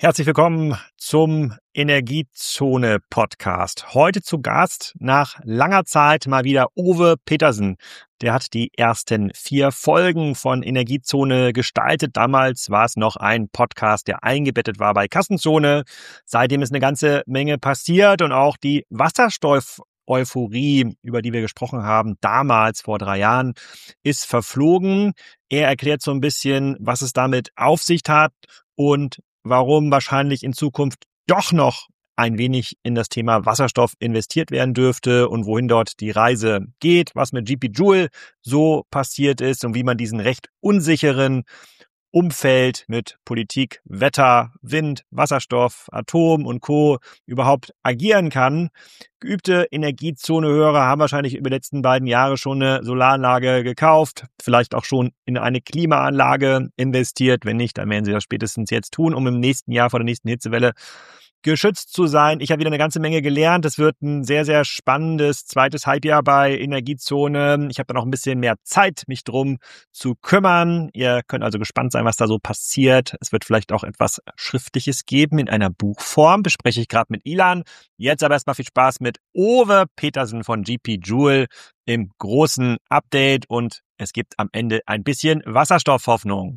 Herzlich willkommen zum Energiezone-Podcast. Heute zu Gast nach langer Zeit mal wieder Ove Petersen. Der hat die ersten 4 Folgen von Energiezone gestaltet. Damals war es noch ein Podcast, der eingebettet war bei Kassenzone. Seitdem ist eine ganze Menge passiert und auch die Wasserstoff-Euphorie, über die wir gesprochen haben, damals vor 3 Jahren, ist verflogen. Er erklärt so ein bisschen, was es damit auf sich hat und warum wahrscheinlich in Zukunft doch noch ein wenig in das Thema Wasserstoff investiert werden dürfte und wohin dort die Reise geht, was mit GP Joule so passiert ist und wie man diesen recht unsicheren Umfeld mit Politik, Wetter, Wind, Wasserstoff, Atom und Co. überhaupt agieren kann. Geübte Energiezone-Hörer haben wahrscheinlich über die letzten beiden Jahre schon eine Solaranlage gekauft, vielleicht auch schon in eine Klimaanlage investiert. Wenn nicht, dann werden sie das spätestens jetzt tun, um im nächsten Jahr vor der nächsten Hitzewelle geschützt zu sein. Ich habe wieder eine ganze Menge gelernt. Es wird ein sehr, sehr spannendes zweites Halbjahr bei Energiezone. Ich habe dann auch ein bisschen mehr Zeit, mich drum zu kümmern. Ihr könnt also gespannt sein, was da so passiert. Es wird vielleicht auch etwas Schriftliches geben in einer Buchform. Bespreche ich gerade mit Ilan. Jetzt aber erstmal viel Spaß mit Ove Petersen von GP Joule im großen Update und es gibt am Ende ein bisschen Wasserstoffhoffnung.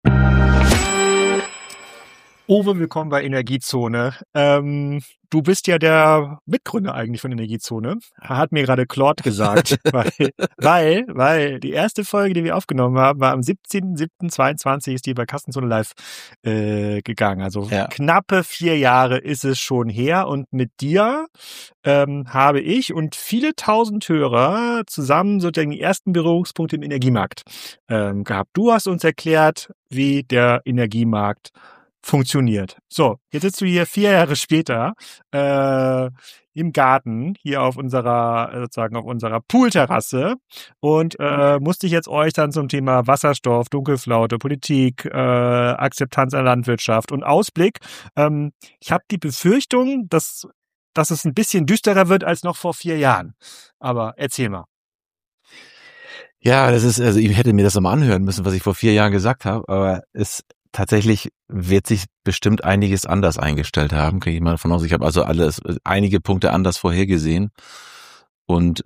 Ove, willkommen bei Energiezone. Du bist ja der Mitgründer eigentlich von Energiezone. Hat mir gerade Claude gesagt, weil die erste Folge, die wir aufgenommen haben, war am 17.07.22 ist die bei Kassenzone Live gegangen. Also knappe 4 Jahre ist es schon her und mit dir habe ich und viele tausend Hörer zusammen sozusagen die ersten Berührungspunkte im Energiemarkt gehabt. Du hast uns erklärt, wie der Energiemarkt funktioniert. So, jetzt sitzt du hier 4 Jahre später im Garten hier auf unserer Poolterrasse und musst dich jetzt euch zum Thema Wasserstoff, Dunkelflaute, Politik, Akzeptanz in der Landwirtschaft und Ausblick. Ich habe die Befürchtung, dass es ein bisschen düsterer wird als noch vor 4 Jahren. Aber erzähl mal. Ja, also ich hätte mir das nochmal anhören müssen, was ich vor 4 Jahren gesagt habe, aber tatsächlich wird sich bestimmt einiges anders eingestellt haben, gehe ich mal davon aus. Ich habe also einige Punkte anders vorhergesehen. Und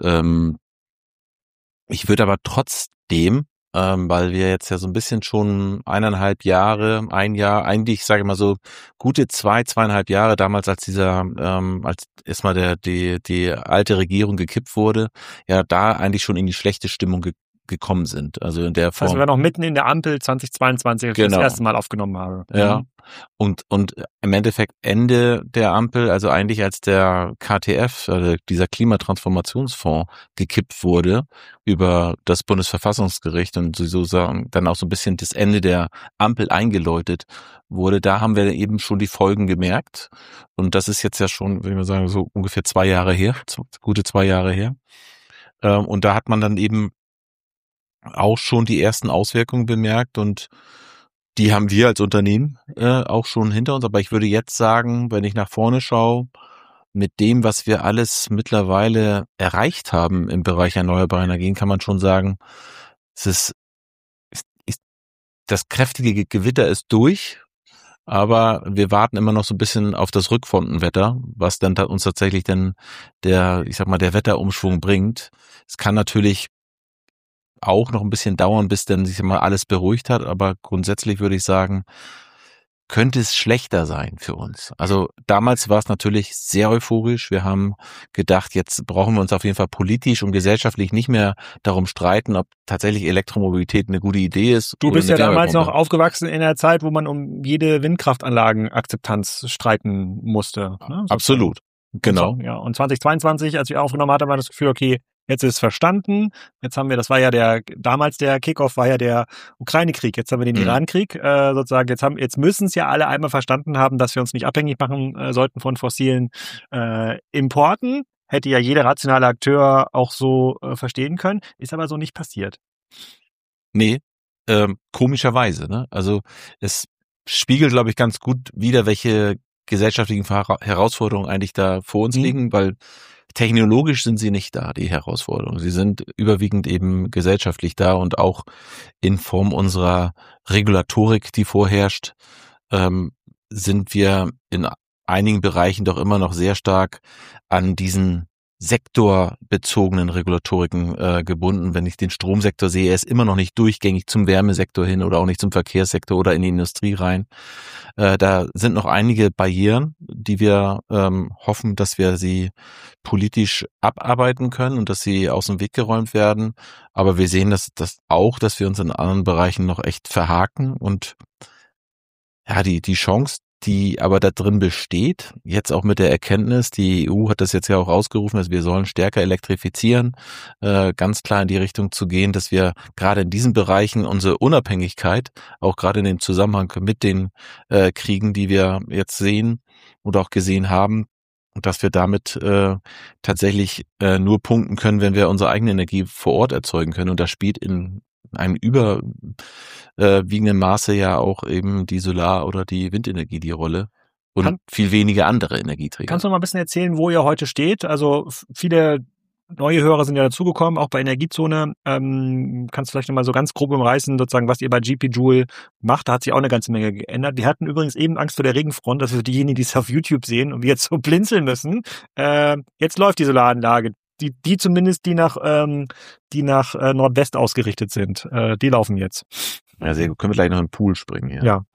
ich würde aber trotzdem, weil wir jetzt ja so ein bisschen schon 1,5 Jahre, 1 Jahr, eigentlich, sage ich mal so, gute 2,5 Jahre damals, als als erstmal die alte Regierung gekippt wurde, ja, da eigentlich schon in die schlechte Stimmung gekommen sind. Also in der Form. Also wir waren noch mitten in der Ampel 2022, als ich das erste Mal aufgenommen habe. Ja. Und im Endeffekt Ende der Ampel, also eigentlich als der KTF, also dieser Klimatransformationsfonds gekippt wurde über das Bundesverfassungsgericht und sozusagen dann auch so ein bisschen das Ende der Ampel eingeläutet wurde, da haben wir eben schon die Folgen gemerkt. Und das ist jetzt ja schon, würde ich mal sagen, so ungefähr 2 Jahre her, gute 2 Jahre her. Und da hat man dann eben auch schon die ersten Auswirkungen bemerkt und die haben wir als Unternehmen auch schon hinter uns. Aber ich würde jetzt sagen, wenn ich nach vorne schaue, mit dem, was wir alles mittlerweile erreicht haben im Bereich erneuerbare Energien, kann man schon sagen, das kräftige Gewitter ist durch, aber wir warten immer noch so ein bisschen auf das Rückfrontenwetter, was dann uns tatsächlich dann der Wetterumschwung bringt. Es kann natürlich auch noch ein bisschen dauern, bis dann sich mal alles beruhigt hat, aber grundsätzlich würde ich sagen, könnte es schlechter sein für uns. Also damals war es natürlich sehr euphorisch. Wir haben gedacht, jetzt brauchen wir uns auf jeden Fall politisch und gesellschaftlich nicht mehr darum streiten, ob tatsächlich Elektromobilität eine gute Idee ist. Du bist ja damals noch aufgewachsen in einer Zeit, wo man um jede Windkraftanlagenakzeptanz streiten musste. Ne? Absolut. Genau. Ja. Und 2022, als wir aufgenommen hatten, war das Gefühl, okay, jetzt ist es verstanden. Jetzt haben wir, das war ja damals der Kickoff war ja der Ukraine-Krieg. Jetzt haben wir den Iran-Krieg, sozusagen. Jetzt müssen es ja alle einmal verstanden haben, dass wir uns nicht abhängig machen sollten von fossilen Importen. Hätte ja jeder rationale Akteur auch so verstehen können. Ist aber so nicht passiert. Nee, komischerweise, ne? Also, es spiegelt, glaube ich, ganz gut wider, welche gesellschaftlichen Herausforderungen eigentlich da vor uns liegen, weil technologisch sind sie nicht da, die Herausforderungen. Sie sind überwiegend eben gesellschaftlich da und auch in Form unserer Regulatorik, die vorherrscht. sind wir in einigen Bereichen doch immer noch sehr stark an diesen sektorbezogenen Regulatoriken gebunden. Wenn ich den Stromsektor sehe, er ist immer noch nicht durchgängig zum Wärmesektor hin oder auch nicht zum Verkehrssektor oder in die Industrie rein. Da sind noch einige Barrieren, die wir hoffen, dass wir sie politisch abarbeiten können und dass sie aus dem Weg geräumt werden. Aber wir sehen dass wir uns in anderen Bereichen noch echt verhaken und ja, die Chance, die aber da drin besteht, jetzt auch mit der Erkenntnis, die EU hat das jetzt ja auch ausgerufen, dass wir sollen stärker elektrifizieren, ganz klar in die Richtung zu gehen, dass wir gerade in diesen Bereichen unsere Unabhängigkeit, auch gerade in dem Zusammenhang mit den Kriegen, die wir jetzt sehen oder auch gesehen haben, und dass wir damit tatsächlich nur punkten können, wenn wir unsere eigene Energie vor Ort erzeugen können. Und da spielt in einem überwiegenden Maße ja auch eben die Solar- oder die Windenergie die Rolle und viel weniger andere Energieträger. Kannst du noch mal ein bisschen erzählen, wo ihr heute steht? Also viele neue Hörer sind ja dazugekommen, auch bei Energiezone. Kannst du vielleicht noch mal so ganz grob umreißen, sozusagen, was ihr bei GP Joule macht? Da hat sich auch eine ganze Menge geändert. Die hatten übrigens eben Angst vor der Regenfront, dass für diejenigen, die es auf YouTube sehen und wir jetzt so blinzeln müssen. Jetzt läuft die Solaranlage. Die zumindest, die nach Nordwest ausgerichtet sind, die laufen jetzt. Ja, sehr gut. Können wir gleich noch in den Pool springen hier. Ja.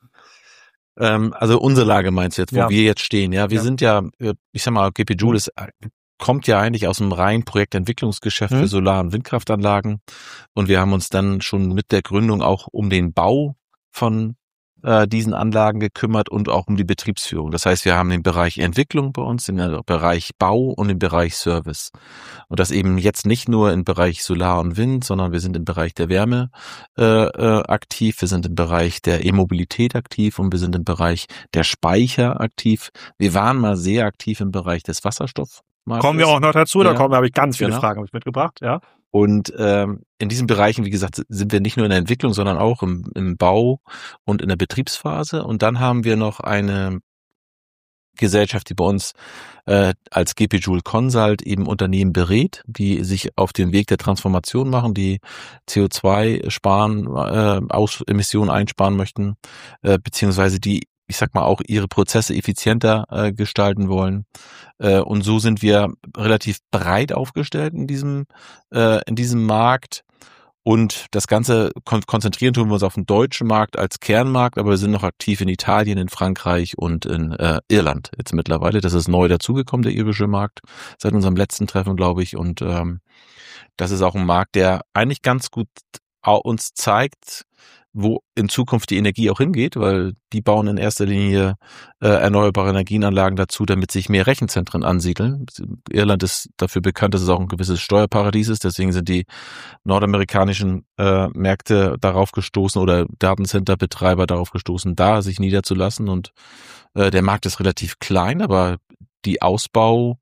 Also unsere Lage meinst du jetzt, wo wir jetzt stehen. Ja, wir sind ja, ich sag mal, GP Joule kommt ja eigentlich aus einem reinen Projektentwicklungsgeschäft für Solar- und Windkraftanlagen. Und wir haben uns dann schon mit der Gründung auch um den Bau von diesen Anlagen gekümmert und auch um die Betriebsführung. Das heißt, wir haben den Bereich Entwicklung bei uns, den Bereich Bau und den Bereich Service. Und das eben jetzt nicht nur im Bereich Solar und Wind, sondern wir sind im Bereich der Wärme aktiv, wir sind im Bereich der E-Mobilität aktiv und wir sind im Bereich der Speicher aktiv. Wir waren mal sehr aktiv im Bereich des Wasserstoffs. Kommen wir auch noch dazu, da habe ich ganz viele Fragen mitgebracht, ja. Und in diesen Bereichen, wie gesagt, sind wir nicht nur in der Entwicklung, sondern auch im Bau und in der Betriebsphase. Und dann haben wir noch eine Gesellschaft, die bei uns als GP Joule Consult eben Unternehmen berät, die sich auf den Weg der Transformation machen, die CO2 sparen, Emissionen einsparen möchten, beziehungsweise die, ich sag mal, auch ihre Prozesse effizienter gestalten wollen. Und so sind wir relativ breit aufgestellt in diesem Markt. Und das Ganze konzentrieren tun wir uns auf den deutschen Markt als Kernmarkt, aber wir sind noch aktiv in Italien, in Frankreich und in Irland jetzt mittlerweile. Das ist neu dazugekommen, der irische Markt, seit unserem letzten Treffen, glaube ich. Und das ist auch ein Markt, der eigentlich ganz gut uns zeigt, wo in Zukunft die Energie auch hingeht, weil die bauen in erster Linie erneuerbare Energienanlagen dazu, damit sich mehr Rechenzentren ansiedeln. Irland ist dafür bekannt, dass es auch ein gewisses Steuerparadies ist, deswegen sind die nordamerikanischen Märkte darauf gestoßen oder Datencenterbetreiber darauf gestoßen, da sich niederzulassen und der Markt ist relativ klein, aber die Ausbau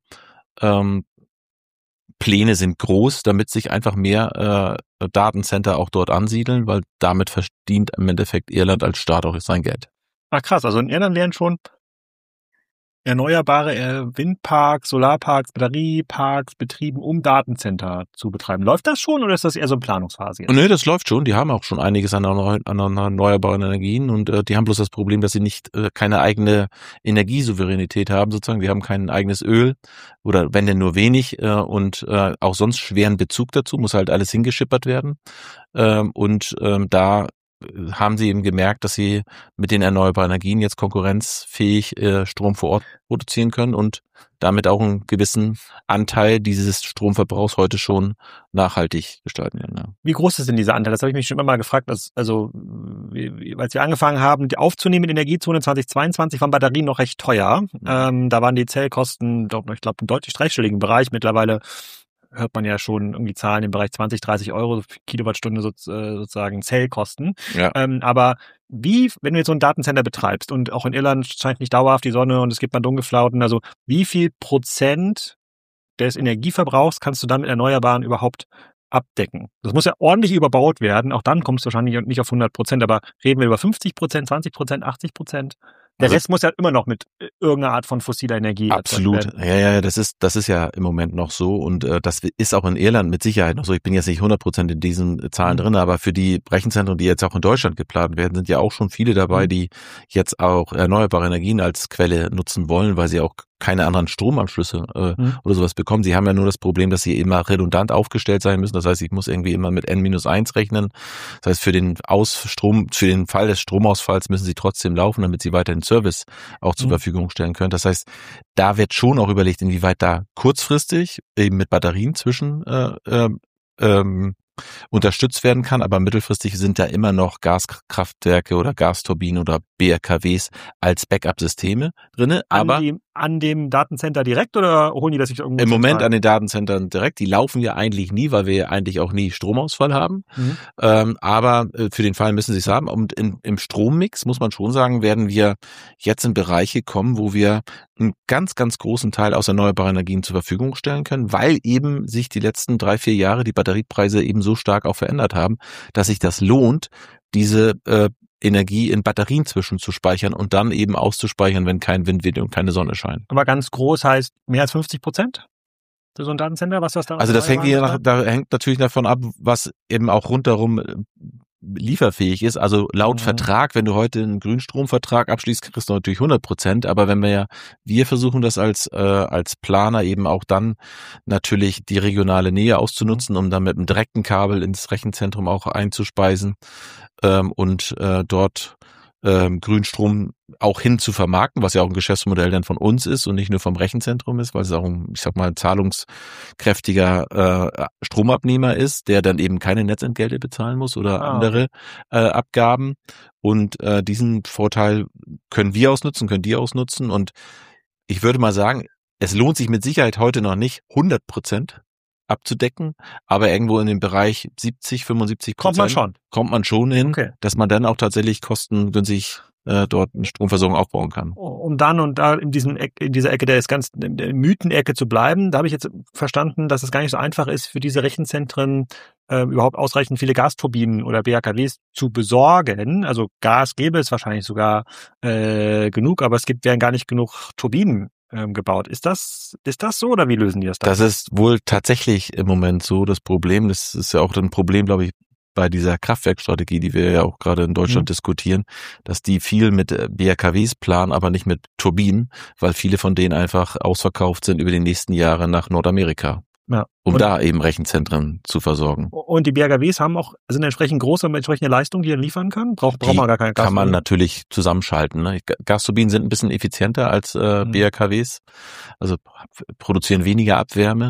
Pläne sind groß, damit sich einfach mehr Datencenter auch dort ansiedeln, weil damit verdient im Endeffekt Irland als Staat auch sein Geld. Ach krass, also in Irland werden schon erneuerbare Windparks, Solarparks, Batterieparks betrieben, um Datencenter zu betreiben. Läuft das schon oder ist das eher so eine Planungsphase jetzt? Nee, das läuft schon. Die haben auch schon einiges an erneuerbaren Energien und die haben bloß das Problem, dass sie nicht keine eigene Energiesouveränität haben sozusagen. Die haben kein eigenes Öl oder wenn denn nur wenig und auch sonst schweren Bezug dazu, muss halt alles hingeschippert werden. Da haben sie eben gemerkt, dass sie mit den erneuerbaren Energien jetzt konkurrenzfähig Strom vor Ort produzieren können und damit auch einen gewissen Anteil dieses Stromverbrauchs heute schon nachhaltig gestalten können. Ja. Wie groß ist denn dieser Anteil? Das habe ich mich schon immer mal gefragt. Als wir angefangen haben, die aufzunehmen in Energiezone 2022, waren Batterien noch recht teuer. Da waren die Zellkosten, ich glaube, im deutlich dreistelligen Bereich. Mittlerweile hört man ja schon irgendwie Zahlen im Bereich 20, 30 Euro Kilowattstunde sozusagen Zellkosten. Ja. Aber wenn du jetzt so ein Datencenter betreibst und auch in Irland scheint nicht dauerhaft die Sonne und es gibt mal Dunkelflauten, also wie viel Prozent des Energieverbrauchs kannst du dann mit Erneuerbaren überhaupt abdecken? Das muss ja ordentlich überbaut werden, auch dann kommst du wahrscheinlich nicht auf 100%, aber reden wir über 50%, 20%, 80%? Der Rest muss ja immer noch mit irgendeiner Art von fossiler Energie absolut. erzeugt werden. Ja, das ist ja im Moment noch so und das ist auch in Irland mit Sicherheit noch so. Ich bin jetzt nicht 100% in diesen Zahlen drin, aber für die Rechenzentren, die jetzt auch in Deutschland geplant werden, sind ja auch schon viele dabei, die jetzt auch erneuerbare Energien als Quelle nutzen wollen, weil sie auch keine anderen Stromanschlüsse oder sowas bekommen. Sie haben ja nur das Problem, dass sie immer redundant aufgestellt sein müssen. Das heißt, ich muss irgendwie immer mit N-1 rechnen. Das heißt, für den Fall des Stromausfalls müssen sie trotzdem laufen, damit sie weiterhin Service auch zur Verfügung stellen können. Das heißt, da wird schon auch überlegt, inwieweit da kurzfristig eben mit Batterien unterstützt werden kann, aber mittelfristig sind da immer noch Gaskraftwerke oder Gasturbinen oder BRKWs als Backup-Systeme drinne. Aber an dem Datencenter direkt oder holen die das sich irgendwo? Im Moment an den Datenzentren direkt. Die laufen ja eigentlich nie, weil wir ja eigentlich auch nie Stromausfall haben. Aber für den Fall müssen sie es haben. Und im Strommix, muss man schon sagen, werden wir jetzt in Bereiche kommen, wo wir einen ganz, ganz großen Teil aus erneuerbaren Energien zur Verfügung stellen können, weil eben sich die letzten 3-4 Jahre die Batteriepreise eben so stark auch verändert haben, dass sich das lohnt, diese Energie in Batterien zwischenzuspeichern und dann eben auszuspeichern, wenn kein Wind weht und keine Sonne scheint. Aber ganz groß heißt mehr als 50% für so ein Datencenter, was das da? Also das hängt hängt natürlich davon ab, was eben auch rundherum lieferfähig ist. Also laut Vertrag, wenn du heute einen Grünstromvertrag abschließt, kriegst du natürlich 100%. Aber wenn wir versuchen das als Planer eben auch dann natürlich die regionale Nähe auszunutzen, um dann mit einem direkten Kabel ins Rechenzentrum auch einzuspeisen und dort Grünstrom auch hin zu vermarkten, was ja auch ein Geschäftsmodell dann von uns ist und nicht nur vom Rechenzentrum ist, weil es auch ein, ich sag mal, zahlungskräftiger Stromabnehmer ist, der dann eben keine Netzentgelte bezahlen muss oder andere Abgaben. Und diesen Vorteil können die ausnutzen. Und ich würde mal sagen, es lohnt sich mit Sicherheit heute noch nicht 100% abzudecken, aber irgendwo in dem Bereich 70-75% kommt man schon hin, dass man dann auch tatsächlich kostengünstig dort eine Stromversorgung aufbauen kann. Um dann und da in dieser Ecke der Mythenecke zu bleiben, da habe ich jetzt verstanden, dass es gar nicht so einfach ist, für diese Rechenzentren überhaupt ausreichend viele Gasturbinen oder BHKWs zu besorgen. Also Gas gäbe es wahrscheinlich sogar genug, aber werden gar nicht genug Turbinen gebaut. Ist das so oder wie lösen die das dann? Das ist wohl tatsächlich im Moment so das Problem. Das ist ja auch ein Problem, glaube ich, bei dieser Kraftwerkstrategie, die wir ja auch gerade in Deutschland diskutieren, dass die viel mit BRKWs planen, aber nicht mit Turbinen, weil viele von denen einfach ausverkauft sind über die nächsten Jahre nach Nordamerika. Ja. Um da eben Rechenzentren zu versorgen. Und die BRKWs sind entsprechend große, entsprechende Leistung, die er liefern kann? Braucht man gar keine Gas. Kann man natürlich zusammenschalten. Ne? Gasturbinen sind ein bisschen effizienter als BRKWs, also produzieren weniger Abwärme,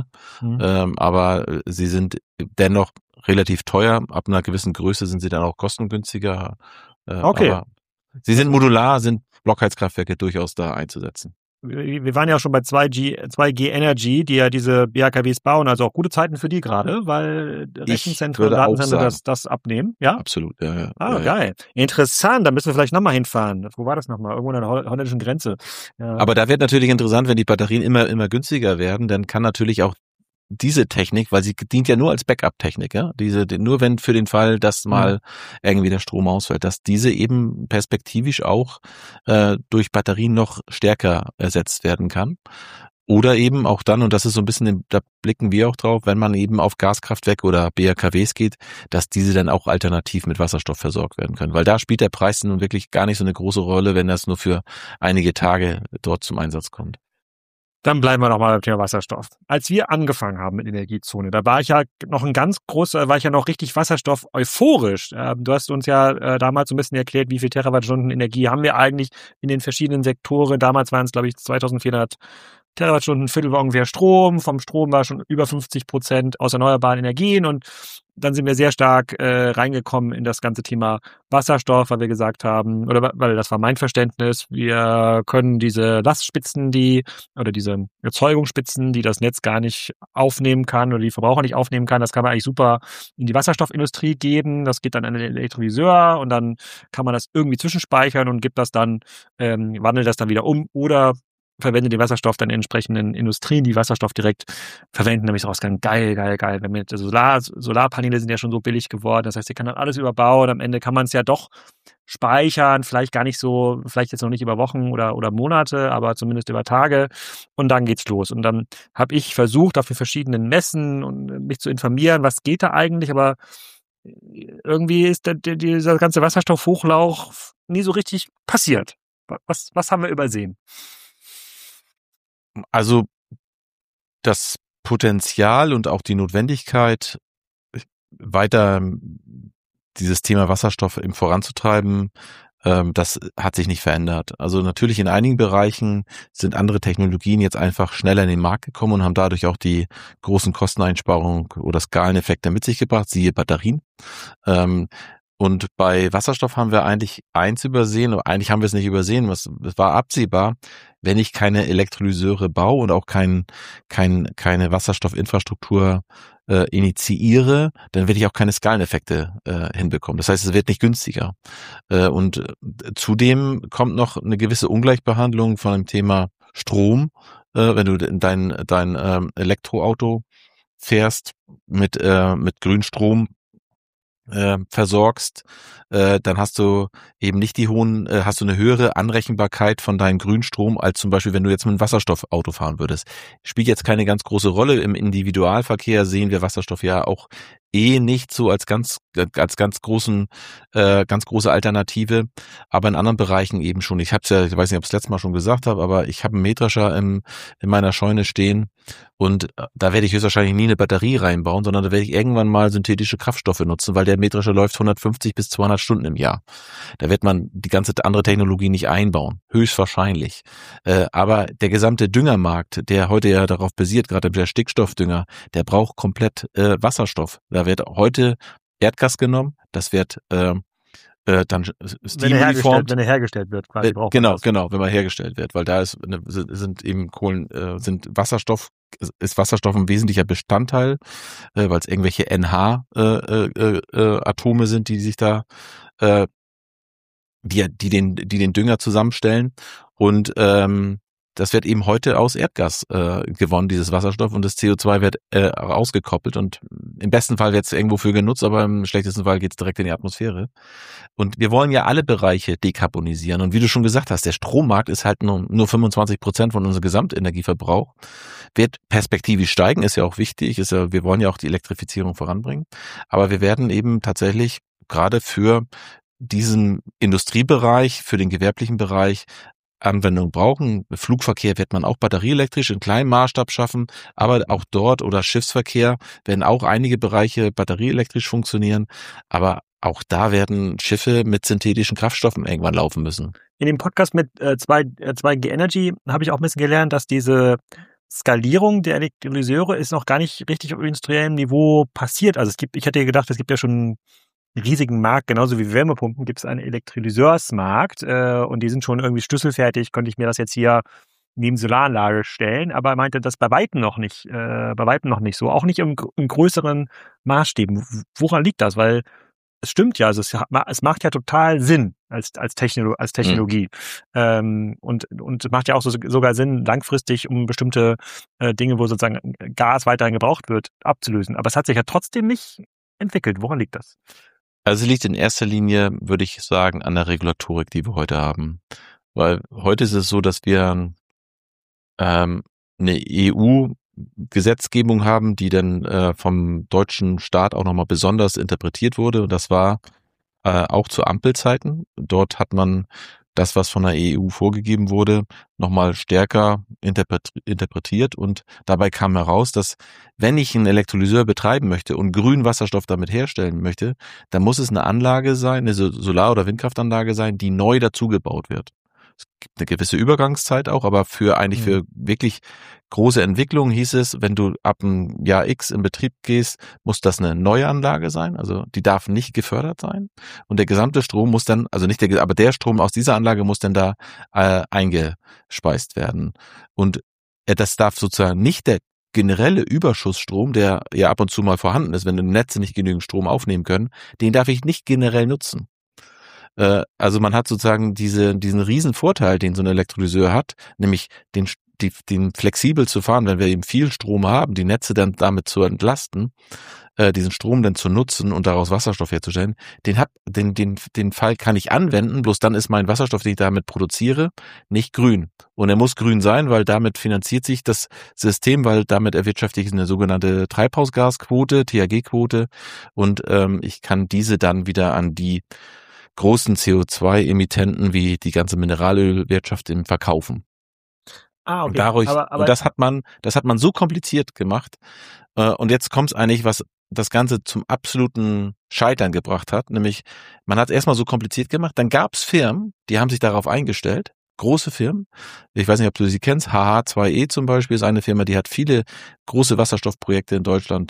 aber sie sind dennoch relativ teuer. Ab einer gewissen Größe sind sie dann auch kostengünstiger. Aber sie sind modular, sind Blockheizkraftwerke durchaus da einzusetzen. Wir waren ja auch schon bei 2G Energy, die ja diese BHKWs bauen, also auch gute Zeiten für die gerade, weil Rechenzentren und Datenzentren das abnehmen. Ja? Absolut, ja. Geil. Interessant, da müssen wir vielleicht nochmal hinfahren. Wo war das nochmal? Irgendwo an der holländischen Grenze. Ja. Aber da wird natürlich interessant, wenn die Batterien immer günstiger werden, dann kann natürlich auch diese Technik, weil sie dient ja nur als Backup-Technik, ja, nur wenn für den Fall, dass mal irgendwie der Strom ausfällt, dass diese eben perspektivisch auch durch Batterien noch stärker ersetzt werden kann. Oder eben auch dann, und das ist so ein bisschen, da blicken wir auch drauf, wenn man eben auf Gaskraftwerke oder BRKWs geht, dass diese dann auch alternativ mit Wasserstoff versorgt werden können. Weil da spielt der Preis nun wirklich gar nicht so eine große Rolle, wenn das nur für einige Tage dort zum Einsatz kommt. Dann bleiben wir nochmal beim Thema Wasserstoff. Als wir angefangen haben mit Energiezone, da war ich ja noch noch richtig Wasserstoff euphorisch. Du hast uns ja damals so ein bisschen erklärt, wie viel Terawattstunden Energie haben wir eigentlich in den verschiedenen Sektoren. Damals waren es, glaube ich, 2400 Terawattstunden, ein Viertel war ungefähr Strom. Vom Strom war schon über 50% aus erneuerbaren Energien und dann sind wir sehr stark reingekommen in das ganze Thema Wasserstoff, weil wir gesagt haben, oder weil das war mein Verständnis, wir können diese Lastspitzen, oder diese Erzeugungsspitzen, die das Netz gar nicht aufnehmen kann oder die Verbraucher nicht aufnehmen kann, das kann man eigentlich super in die Wasserstoffindustrie geben. Das geht dann an den Elektrolyseur und dann kann man das irgendwie zwischenspeichern und gibt das dann, wandelt das dann wieder um oder verwendet den Wasserstoff dann in entsprechenden Industrien, die Wasserstoff direkt verwenden. Da habe ich so rausgegangen, geil. Wenn wir Solarpaneele sind ja schon so billig geworden. Das heißt, ihr kann dann alles überbauen. Am Ende kann man es ja doch speichern, vielleicht gar nicht so, vielleicht jetzt noch nicht über Wochen oder Monate, aber zumindest über Tage und dann geht's los. Und dann habe ich versucht, auf den verschiedenen Messen und mich zu informieren, was geht da eigentlich, aber irgendwie ist dieser ganze Wasserstoffhochlauch nie so richtig passiert. Was haben wir übersehen? Also das Potenzial und auch die Notwendigkeit, weiter dieses Thema Wasserstoff eben voranzutreiben, das hat sich nicht verändert. Also natürlich in einigen Bereichen sind andere Technologien jetzt einfach schneller in den Markt gekommen und haben dadurch auch die großen Kosteneinsparungen oder Skaleneffekte mit sich gebracht, siehe Batterien. Und bei Wasserstoff haben wir eigentlich eins übersehen, oder eigentlich haben wir es nicht übersehen, es war absehbar, wenn ich keine Elektrolyseure baue und auch keine Wasserstoffinfrastruktur initiiere, dann werde ich auch keine Skaleneffekte hinbekommen. Das heißt, es wird nicht günstiger. Und zudem kommt noch eine gewisse Ungleichbehandlung von dem Thema Strom, wenn du dein Elektroauto fährst mit Grünstrom versorgst, dann hast du eben nicht hast du eine höhere Anrechenbarkeit von deinem Grünstrom, als zum Beispiel, wenn du jetzt mit einem Wasserstoffauto fahren würdest. Spielt jetzt keine ganz große Rolle. Im Individualverkehr sehen wir Wasserstoff ja auch nicht so als ganz große Alternative, aber in anderen Bereichen eben schon. Ich weiß nicht, ob ich es letztes Mal schon gesagt habe, aber ich habe einen Mähdrescher in meiner Scheune stehen und da werde ich höchstwahrscheinlich nie eine Batterie reinbauen, sondern da werde ich irgendwann mal synthetische Kraftstoffe nutzen, weil der Mähdrescher läuft 150 bis 200 Stunden im Jahr. Da wird man die ganze andere Technologie nicht einbauen, höchstwahrscheinlich. Aber der gesamte Düngermarkt, der heute ja darauf basiert, gerade der Stickstoffdünger, der braucht komplett Wasserstoff. Da wird heute Erdgas genommen, das wird dann Steam reformed. Wenn er hergestellt wird, quasi. Genau, wenn man hergestellt wird, weil da ist Wasserstoff ein wesentlicher Bestandteil, weil es irgendwelche NH-Atome sind, die sich da die den Dünger zusammenstellen und das wird eben heute aus Erdgas gewonnen, dieses Wasserstoff, und das CO2 wird ausgekoppelt und im besten Fall wird es irgendwo für genutzt, aber im schlechtesten Fall geht es direkt in die Atmosphäre. Und wir wollen ja alle Bereiche dekarbonisieren und wie du schon gesagt hast, der Strommarkt ist halt nur 25% von unserem Gesamtenergieverbrauch, wird perspektivisch steigen, ist ja auch wichtig, wir wollen ja auch die Elektrifizierung voranbringen, aber wir werden eben tatsächlich gerade für diesen Industriebereich, für den gewerblichen Bereich Anwendung brauchen. Flugverkehr wird man auch batterieelektrisch in kleinem Maßstab schaffen, aber auch dort oder Schiffsverkehr werden auch einige Bereiche batterieelektrisch funktionieren, aber auch da werden Schiffe mit synthetischen Kraftstoffen irgendwann laufen müssen. In dem Podcast mit 2G Energy habe ich auch ein bisschen gelernt, dass diese Skalierung der Elektrolyseure ist noch gar nicht richtig auf industriellem Niveau passiert. Also ich hätte gedacht, es gibt ja schon riesigen Markt, genauso wie Wärmepumpen, gibt es einen Elektrolyseursmarkt und die sind schon irgendwie schlüsselfertig, könnte ich mir das jetzt hier neben Solaranlage stellen, aber er meinte, das bei Weitem noch nicht so, auch nicht im größeren Maßstäben. Woran liegt das? Weil es stimmt ja, also es macht ja total Sinn als Technologie und macht ja auch sogar Sinn langfristig, um bestimmte Dinge, wo sozusagen Gas weiterhin gebraucht wird, abzulösen. Aber es hat sich ja trotzdem nicht entwickelt. Woran liegt das? Also liegt in erster Linie, würde ich sagen, an der Regulatorik, die wir heute haben. Weil heute ist es so, dass wir eine EU-Gesetzgebung haben, die dann vom deutschen Staat auch nochmal besonders interpretiert wurde. Und das war auch zu Ampelzeiten. Dort hat man das, was von der EU vorgegeben wurde, nochmal stärker interpretiert und dabei kam heraus, dass wenn ich einen Elektrolyseur betreiben möchte und grünen Wasserstoff damit herstellen möchte, dann muss es eine Anlage sein, eine Solar- oder Windkraftanlage sein, die neu dazugebaut wird. Es gibt eine gewisse Übergangszeit auch, aber für wirklich große Entwicklungen hieß es, wenn du ab dem Jahr X in Betrieb gehst, muss das eine neue Anlage sein, also die darf nicht gefördert sein und der gesamte Strom muss dann, also nicht aber der Strom aus dieser Anlage muss dann da eingespeist werden und das darf sozusagen nicht der generelle Überschussstrom, der ja ab und zu mal vorhanden ist, wenn die Netze nicht genügend Strom aufnehmen können, den darf ich nicht generell nutzen. Also man hat sozusagen diesen riesen Vorteil, den so ein Elektrolyseur hat, nämlich den flexibel zu fahren, wenn wir eben viel Strom haben, die Netze dann damit zu entlasten, diesen Strom dann zu nutzen und daraus Wasserstoff herzustellen, den Fall kann ich anwenden, bloß dann ist mein Wasserstoff, den ich damit produziere, nicht grün. Und er muss grün sein, weil damit finanziert sich das System, weil damit erwirtschafte ich eine sogenannte Treibhausgasquote, THG-Quote, und ich kann diese dann wieder an die großen CO2-Emittenten wie die ganze Mineralölwirtschaft eben verkaufen. Okay. Und dadurch, aber und das hat man so kompliziert gemacht. Und jetzt kommt es eigentlich, was das Ganze zum absoluten Scheitern gebracht hat, nämlich man hat es erstmal so kompliziert gemacht, dann gab es Firmen, die haben sich darauf eingestellt, große Firmen. Ich weiß nicht, ob du sie kennst. HH2E zum Beispiel ist eine Firma, die hat viele große Wasserstoffprojekte in Deutschland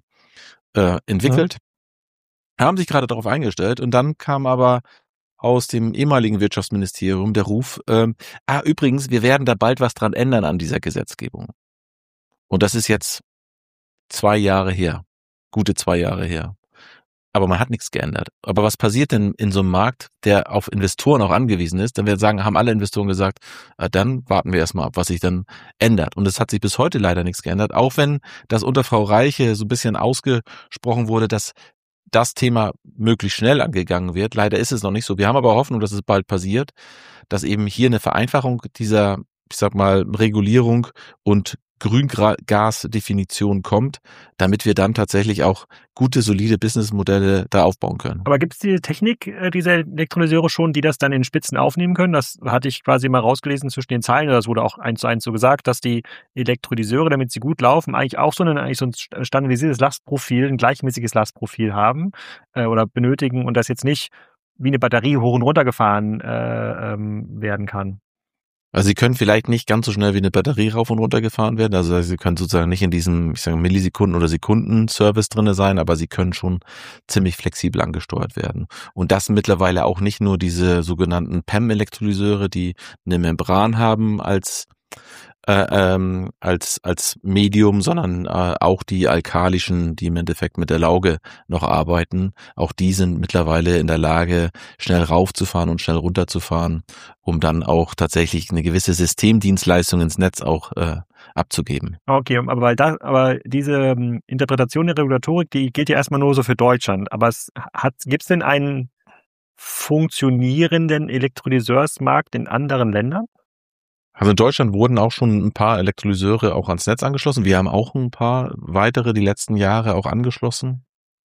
entwickelt. Haben sich gerade darauf eingestellt und dann kam aber aus dem ehemaligen Wirtschaftsministerium der Ruf, übrigens, wir werden da bald was dran ändern an dieser Gesetzgebung. Und das ist jetzt 2 Jahre her. Gute 2 Jahre her. Aber man hat nichts geändert. Aber was passiert denn in so einem Markt, der auf Investoren auch angewiesen ist? Dann werden wir sagen, haben alle Investoren gesagt, dann warten wir erstmal ab, was sich dann ändert. Und es hat sich bis heute leider nichts geändert, auch wenn das unter Frau Reiche so ein bisschen ausgesprochen wurde, dass das Thema möglichst schnell angegangen wird. Leider ist es noch nicht so. Wir haben aber Hoffnung, dass es bald passiert, dass eben hier eine Vereinfachung dieser, ich sag mal, Regulierung und Grüngasdefinition kommt, damit wir dann tatsächlich auch gute, solide Businessmodelle da aufbauen können. Aber gibt es diese Technik, diese Elektrolyseure schon, die das dann in Spitzen aufnehmen können? Das hatte ich quasi mal rausgelesen zwischen den Zeilen, das wurde auch 1:1 so gesagt, dass die Elektrolyseure, damit sie gut laufen, eigentlich auch so ein standardisiertes Lastprofil, ein gleichmäßiges Lastprofil haben oder benötigen und das jetzt nicht wie eine Batterie hoch und runter gefahren werden kann. Also sie können vielleicht nicht ganz so schnell wie eine Batterie rauf und runter gefahren werden. Also sie können sozusagen nicht in diesem, ich sage, Millisekunden- oder Sekunden-Service drinne sein, aber sie können schon ziemlich flexibel angesteuert werden. Und das mittlerweile auch nicht nur diese sogenannten PEM-Elektrolyseure, die eine Membran haben als Medium, sondern auch die alkalischen, die im Endeffekt mit der Lauge noch arbeiten. Auch die sind mittlerweile in der Lage, schnell raufzufahren und schnell runterzufahren, um dann auch tatsächlich eine gewisse Systemdienstleistung ins Netz auch abzugeben. Okay, aber diese Interpretation der Regulatorik, die gilt ja erstmal nur so für Deutschland. Aber gibt es denn einen funktionierenden Elektrolyseursmarkt in anderen Ländern? Also in Deutschland wurden auch schon ein paar Elektrolyseure auch ans Netz angeschlossen. Wir haben auch ein paar weitere die letzten Jahre auch angeschlossen.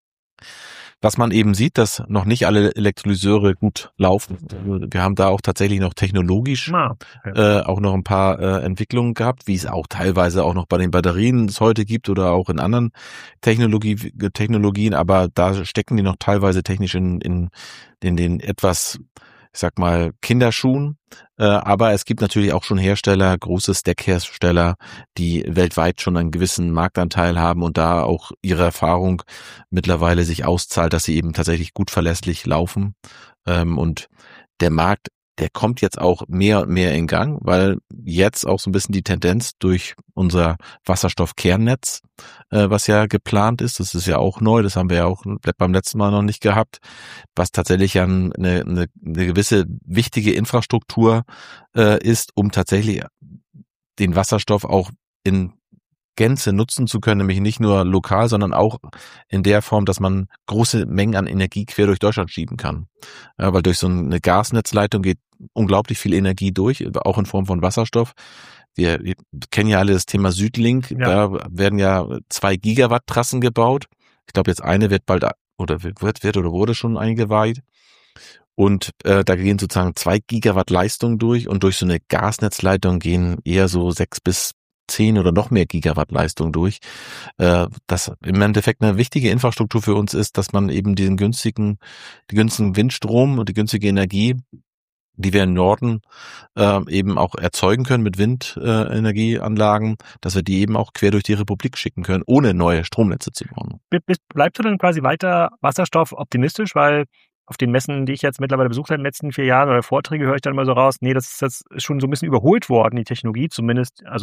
Was man eben sieht, dass noch nicht alle Elektrolyseure gut laufen. Wir haben da auch tatsächlich noch technologisch auch noch ein paar Entwicklungen gehabt, wie es auch teilweise auch noch bei den Batterien es heute gibt oder auch in anderen Technologien, aber da stecken die noch teilweise technisch in den etwas, ich sag mal, Kinderschuhen. Aber es gibt natürlich auch schon Hersteller, große Stack-Hersteller, die weltweit schon einen gewissen Marktanteil haben und da auch ihre Erfahrung mittlerweile sich auszahlt, dass sie eben tatsächlich gut verlässlich laufen. Und der Markt, der kommt jetzt auch mehr und mehr in Gang, weil jetzt auch so ein bisschen die Tendenz durch unser Wasserstoffkernnetz, was ja geplant ist, das ist ja auch neu, das haben wir ja auch beim letzten Mal noch nicht gehabt, was tatsächlich eine gewisse wichtige Infrastruktur ist, um tatsächlich den Wasserstoff auch in Gänze nutzen zu können, nämlich nicht nur lokal, sondern auch in der Form, dass man große Mengen an Energie quer durch Deutschland schieben kann. Ja, weil durch so eine Gasnetzleitung geht unglaublich viel Energie durch, auch in Form von Wasserstoff. Wir kennen ja alle das Thema Südlink, ja. Da werden ja 2 Gigawatt Trassen gebaut. Ich glaube, jetzt eine wird bald oder wurde schon eingeweiht. Und da gehen sozusagen 2 Gigawatt Leistung durch und durch so eine Gasnetzleitung gehen eher so 6 bis 10 oder noch mehr Gigawatt Leistung durch. Das im Endeffekt eine wichtige Infrastruktur für uns ist, dass man eben den günstigen Windstrom und die günstige Energie, die wir im Norden eben auch erzeugen können mit Windenergieanlagen, dass wir die eben auch quer durch die Republik schicken können, ohne neue Stromnetze zu bauen. Bleibst du dann quasi weiter Wasserstoff optimistisch, weil auf den Messen, die ich jetzt mittlerweile besucht habe in den letzten 4 Jahren oder Vorträge, höre ich dann immer so raus, nee, das ist jetzt schon so ein bisschen überholt worden, die Technologie zumindest, also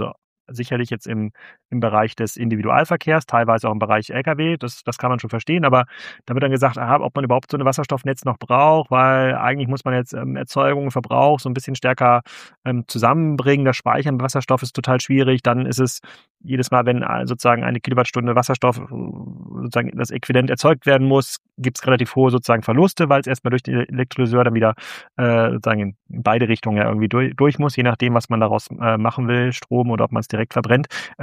sicherlich jetzt im Bereich des Individualverkehrs, teilweise auch im Bereich Lkw, das kann man schon verstehen, aber da wird dann gesagt, ob man überhaupt so ein Wasserstoffnetz noch braucht, weil eigentlich muss man jetzt Erzeugung und Verbrauch so ein bisschen stärker zusammenbringen. Das Speichern mit Wasserstoff ist total schwierig. Dann ist es jedes Mal, wenn sozusagen eine Kilowattstunde Wasserstoff sozusagen das Äquivalent erzeugt werden muss, gibt es relativ hohe sozusagen Verluste, weil es erstmal durch den Elektrolyseur dann wieder sozusagen in beide Richtungen ja irgendwie durch muss, je nachdem, was man daraus machen will, Strom oder ob man es direkt verbrennt.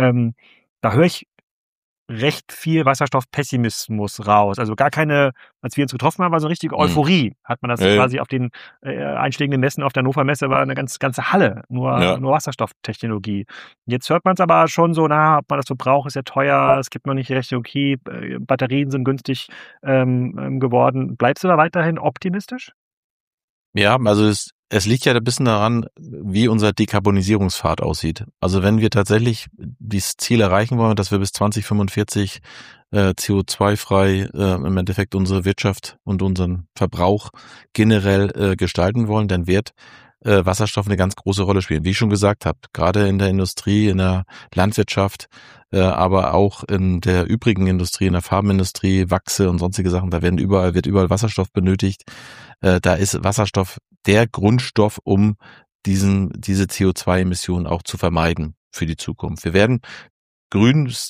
Da höre ich recht viel Wasserstoffpessimismus raus. Also gar keine, als wir uns getroffen haben, war so eine richtige Euphorie. Hat man das quasi auf den einschlägenden Messen auf der Hannover Messe, war eine ganze Halle, nur Wasserstofftechnologie. Jetzt hört man es aber schon so, ob man das so braucht, ist ja teuer, es gibt noch nicht recht okay, Batterien sind günstig geworden. Bleibst du da weiterhin optimistisch? Ja, also es liegt ja ein bisschen daran, wie unser Dekarbonisierungspfad aussieht. Also wenn wir tatsächlich dieses Ziel erreichen wollen, dass wir bis 2045 CO2-frei im Endeffekt unsere Wirtschaft und unseren Verbrauch generell gestalten wollen, dann wird Wasserstoff eine ganz große Rolle spielen. Wie ich schon gesagt habe, gerade in der Industrie, in der Landwirtschaft, aber auch in der übrigen Industrie, in der Farbenindustrie, Wachse und sonstige Sachen, wird überall Wasserstoff benötigt. Da ist Wasserstoff der Grundstoff, um diese CO2-Emissionen auch zu vermeiden für die Zukunft. Wir werden grünes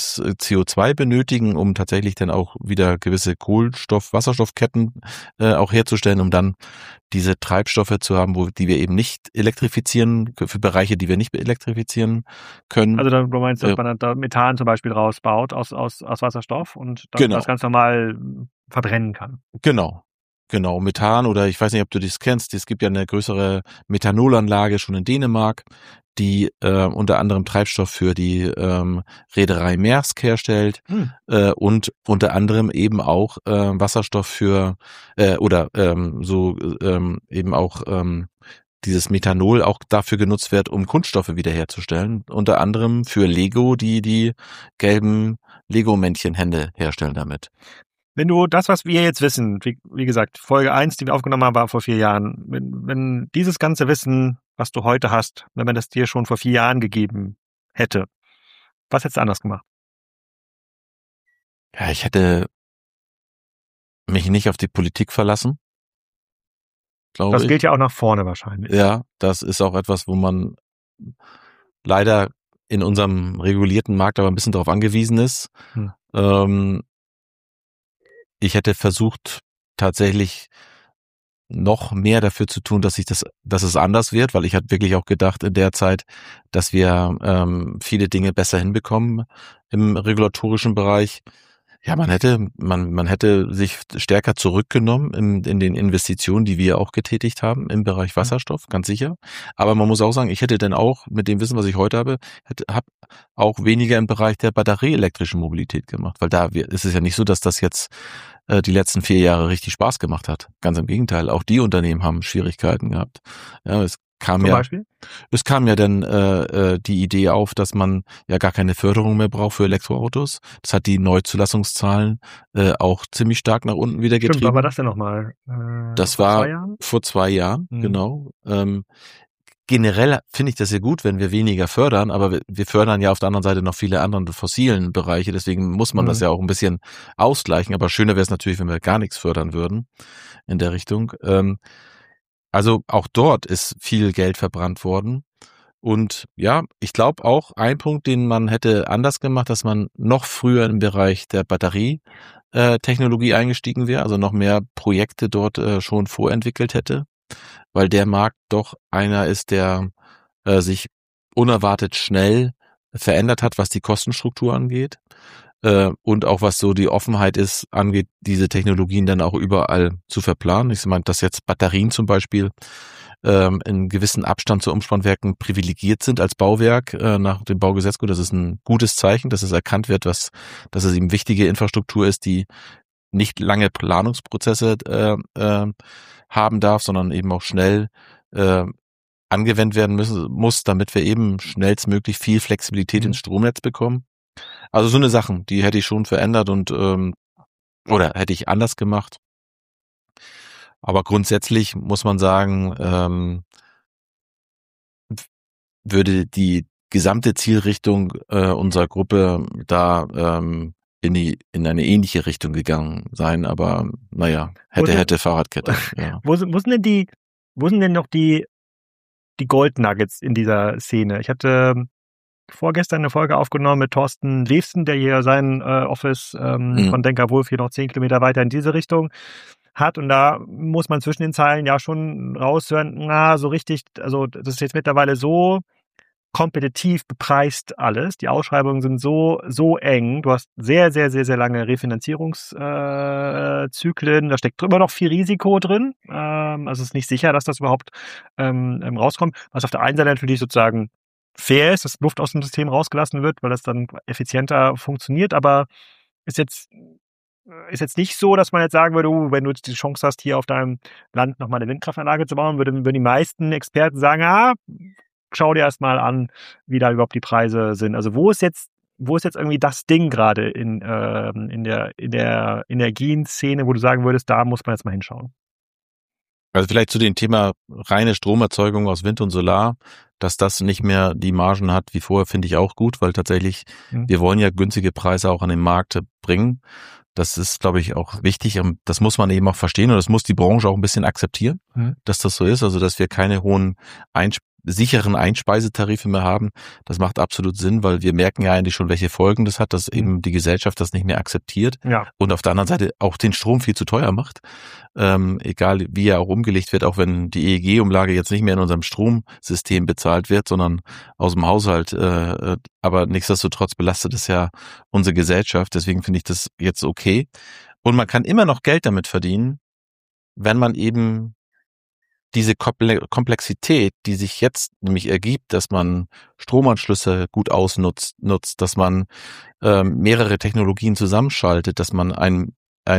CO2 benötigen, um tatsächlich dann auch wieder gewisse Kohlenstoff-Wasserstoffketten auch herzustellen, um dann diese Treibstoffe zu haben, die wir eben nicht elektrifizieren, für Bereiche, die wir nicht elektrifizieren können. Also du meinst, dass man da Methan zum Beispiel rausbaut aus Wasserstoff und dann das ganz normal verbrennen kann. Genau, Methan, oder ich weiß nicht, ob du das kennst, es gibt ja eine größere Methanolanlage schon in Dänemark, die unter anderem Treibstoff für die Reederei Maersk herstellt und unter anderem eben auch Wasserstoff für eben auch dieses Methanol auch dafür genutzt wird, um Kunststoffe wiederherzustellen, unter anderem für Lego, die gelben Lego-Männchen-Hände herstellen damit. Wenn du das, was wir jetzt wissen, wie gesagt, Folge 1, die wir aufgenommen haben, war vor 4 Jahren, wenn dieses ganze Wissen, was du heute hast, wenn man das dir schon vor 4 Jahren gegeben hätte, was hättest du anders gemacht? Ja, ich hätte mich nicht auf die Politik verlassen, glaube ich. Das gilt ja auch nach vorne wahrscheinlich. Ja, das ist auch etwas, wo man leider in unserem regulierten Markt aber ein bisschen darauf angewiesen ist. Ich hätte versucht, tatsächlich noch mehr dafür zu tun, dass es anders wird, weil ich hatte wirklich auch gedacht in der Zeit, dass wir viele Dinge besser hinbekommen im regulatorischen Bereich. Ja, man hätte sich stärker zurückgenommen in den Investitionen, die wir auch getätigt haben im Bereich Wasserstoff, ganz sicher. Aber man muss auch sagen, ich hätte dann auch mit dem Wissen, was ich heute habe, auch weniger im Bereich der batterieelektrischen Mobilität gemacht, weil da ist es ja nicht so, dass das jetzt die letzten 4 Jahre richtig Spaß gemacht hat. Ganz im Gegenteil, auch die Unternehmen haben Schwierigkeiten gehabt. Ja, es kam ja dann die Idee auf, dass man ja gar keine Förderung mehr braucht für Elektroautos. Das hat die Neuzulassungszahlen auch ziemlich stark nach unten wieder getrieben. Stimmt, wann war das denn nochmal? Das war vor 2 Jahren, genau. Generell finde ich das ja gut, wenn wir weniger fördern, aber wir fördern ja auf der anderen Seite noch viele andere fossilen Bereiche, deswegen muss man das ja auch ein bisschen ausgleichen, aber schöner wäre es natürlich, wenn wir gar nichts fördern würden in der Richtung. Also auch dort ist viel Geld verbrannt worden und ja, ich glaube auch ein Punkt, den man hätte anders gemacht, dass man noch früher im Bereich der Batterietechnologie eingestiegen wäre, also noch mehr Projekte dort schon vorentwickelt hätte, weil der Markt doch einer ist, der sich unerwartet schnell verändert hat, was die Kostenstruktur angeht und auch was so die Offenheit angeht, diese Technologien dann auch überall zu verplanen. Ich meine, dass jetzt Batterien zum Beispiel in gewissen Abstand zu Umspannwerken privilegiert sind als Bauwerk nach dem Baugesetzbuch. Das ist ein gutes Zeichen, dass es erkannt wird, dass es eben wichtige Infrastruktur ist, die nicht lange Planungsprozesse haben darf, sondern eben auch schnell angewendet werden muss, damit wir eben schnellstmöglich viel Flexibilität ins Stromnetz bekommen. Also so eine Sachen, die hätte ich schon verändert und oder hätte ich anders gemacht. Aber grundsätzlich muss man sagen, würde die gesamte Zielrichtung unserer Gruppe da in eine ähnliche Richtung gegangen sein, aber naja, hätte Fahrradkette. Ja. Wo sind denn noch die Gold Nuggets in dieser Szene? Ich hatte vorgestern eine Folge aufgenommen mit Thorsten Levsten, der hier sein Office von Denker Wulf hier noch 10 Kilometer weiter in diese Richtung hat. Und da muss man zwischen den Zeilen ja schon raushören, so richtig, also das ist jetzt mittlerweile so kompetitiv bepreist alles. Die Ausschreibungen sind so eng. Du hast sehr, sehr, sehr, sehr lange Refinanzierungszyklen. Da steckt immer noch viel Risiko drin. Also es ist nicht sicher, dass das überhaupt rauskommt. Was auf der einen Seite natürlich sozusagen fair ist, dass Luft aus dem System rausgelassen wird, weil das dann effizienter funktioniert. Aber ist jetzt nicht so, dass man jetzt sagen würde, wenn du jetzt die Chance hast, hier auf deinem Land nochmal eine Windkraftanlage zu bauen, würden die meisten Experten sagen, schau dir erst mal an, wie da überhaupt die Preise sind. Also wo ist jetzt irgendwie das Ding gerade in der Energienszene, wo du sagen würdest, da muss man jetzt mal hinschauen? Also vielleicht zu dem Thema reine Stromerzeugung aus Wind und Solar, dass das nicht mehr die Margen hat wie vorher, finde ich auch gut, weil tatsächlich wir wollen ja günstige Preise auch an den Markt bringen. Das ist, glaube ich, auch wichtig und das muss man eben auch verstehen und das muss die Branche auch ein bisschen akzeptieren, dass das so ist, also dass wir keine hohen sicheren Einspeisetarife mehr haben. Das macht absolut Sinn, weil wir merken ja eigentlich schon, welche Folgen das hat, dass eben die Gesellschaft das nicht mehr akzeptiert und auf der anderen Seite auch den Strom viel zu teuer macht. Egal wie er auch umgelegt wird, auch wenn die EEG-Umlage jetzt nicht mehr in unserem Stromsystem bezahlt wird, sondern aus dem Haushalt. Aber nichtsdestotrotz belastet es ja unsere Gesellschaft. Deswegen finde ich das jetzt okay. Und man kann immer noch Geld damit verdienen, wenn man eben diese Komplexität, die sich jetzt nämlich ergibt, dass man Stromanschlüsse gut ausnutzt, dass man mehrere Technologien zusammenschaltet, dass man ein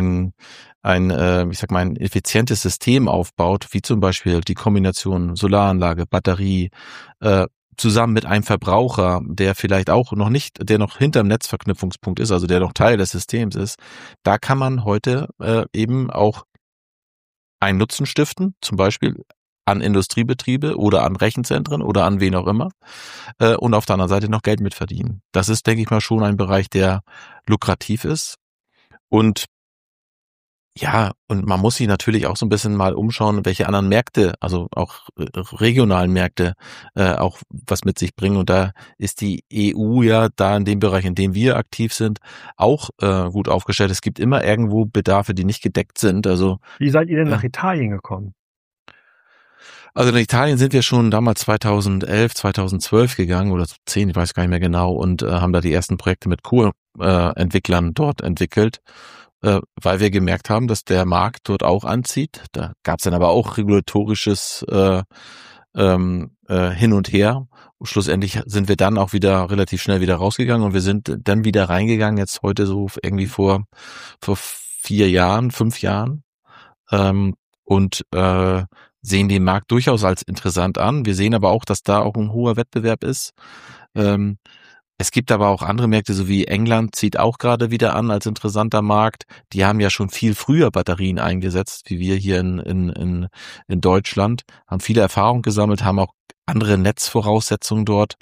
effizientes System aufbaut, wie zum Beispiel die Kombination Solaranlage, Batterie, zusammen mit einem Verbraucher, der vielleicht auch der noch hinterm Netzverknüpfungspunkt ist, also der noch Teil des Systems ist. Da kann man heute eben auch einen Nutzen stiften, zum Beispiel an Industriebetriebe oder an Rechenzentren oder an wen auch immer und auf der anderen Seite noch Geld mitverdienen. Das ist, denke ich mal, schon ein Bereich, der lukrativ ist und ja, und man muss sich natürlich auch so ein bisschen mal umschauen, welche anderen Märkte, also auch regionalen Märkte, auch was mit sich bringen. Und da ist die EU ja da in dem Bereich, in dem wir aktiv sind, auch gut aufgestellt. Es gibt immer irgendwo Bedarfe, die nicht gedeckt sind. Also wie seid ihr denn nach Italien gekommen? Also in Italien sind wir schon damals 2011, 2012 gegangen oder 10, ich weiß gar nicht mehr genau, und haben da die ersten Projekte mit Co-Entwicklern dort entwickelt. Weil wir gemerkt haben, dass der Markt dort auch anzieht. Da gab es dann aber auch regulatorisches Hin und Her. Und schlussendlich sind wir dann auch wieder relativ schnell wieder rausgegangen und wir sind dann wieder reingegangen, jetzt heute so irgendwie vor 5 Jahren und sehen den Markt durchaus als interessant an. Wir sehen aber auch, dass da auch ein hoher Wettbewerb ist. Es gibt aber auch andere Märkte, so wie England zieht auch gerade wieder an als interessanter Markt. Die haben ja schon viel früher Batterien eingesetzt, wie wir hier in Deutschland, haben viele Erfahrungen gesammelt, haben auch andere Netzvoraussetzungen dort.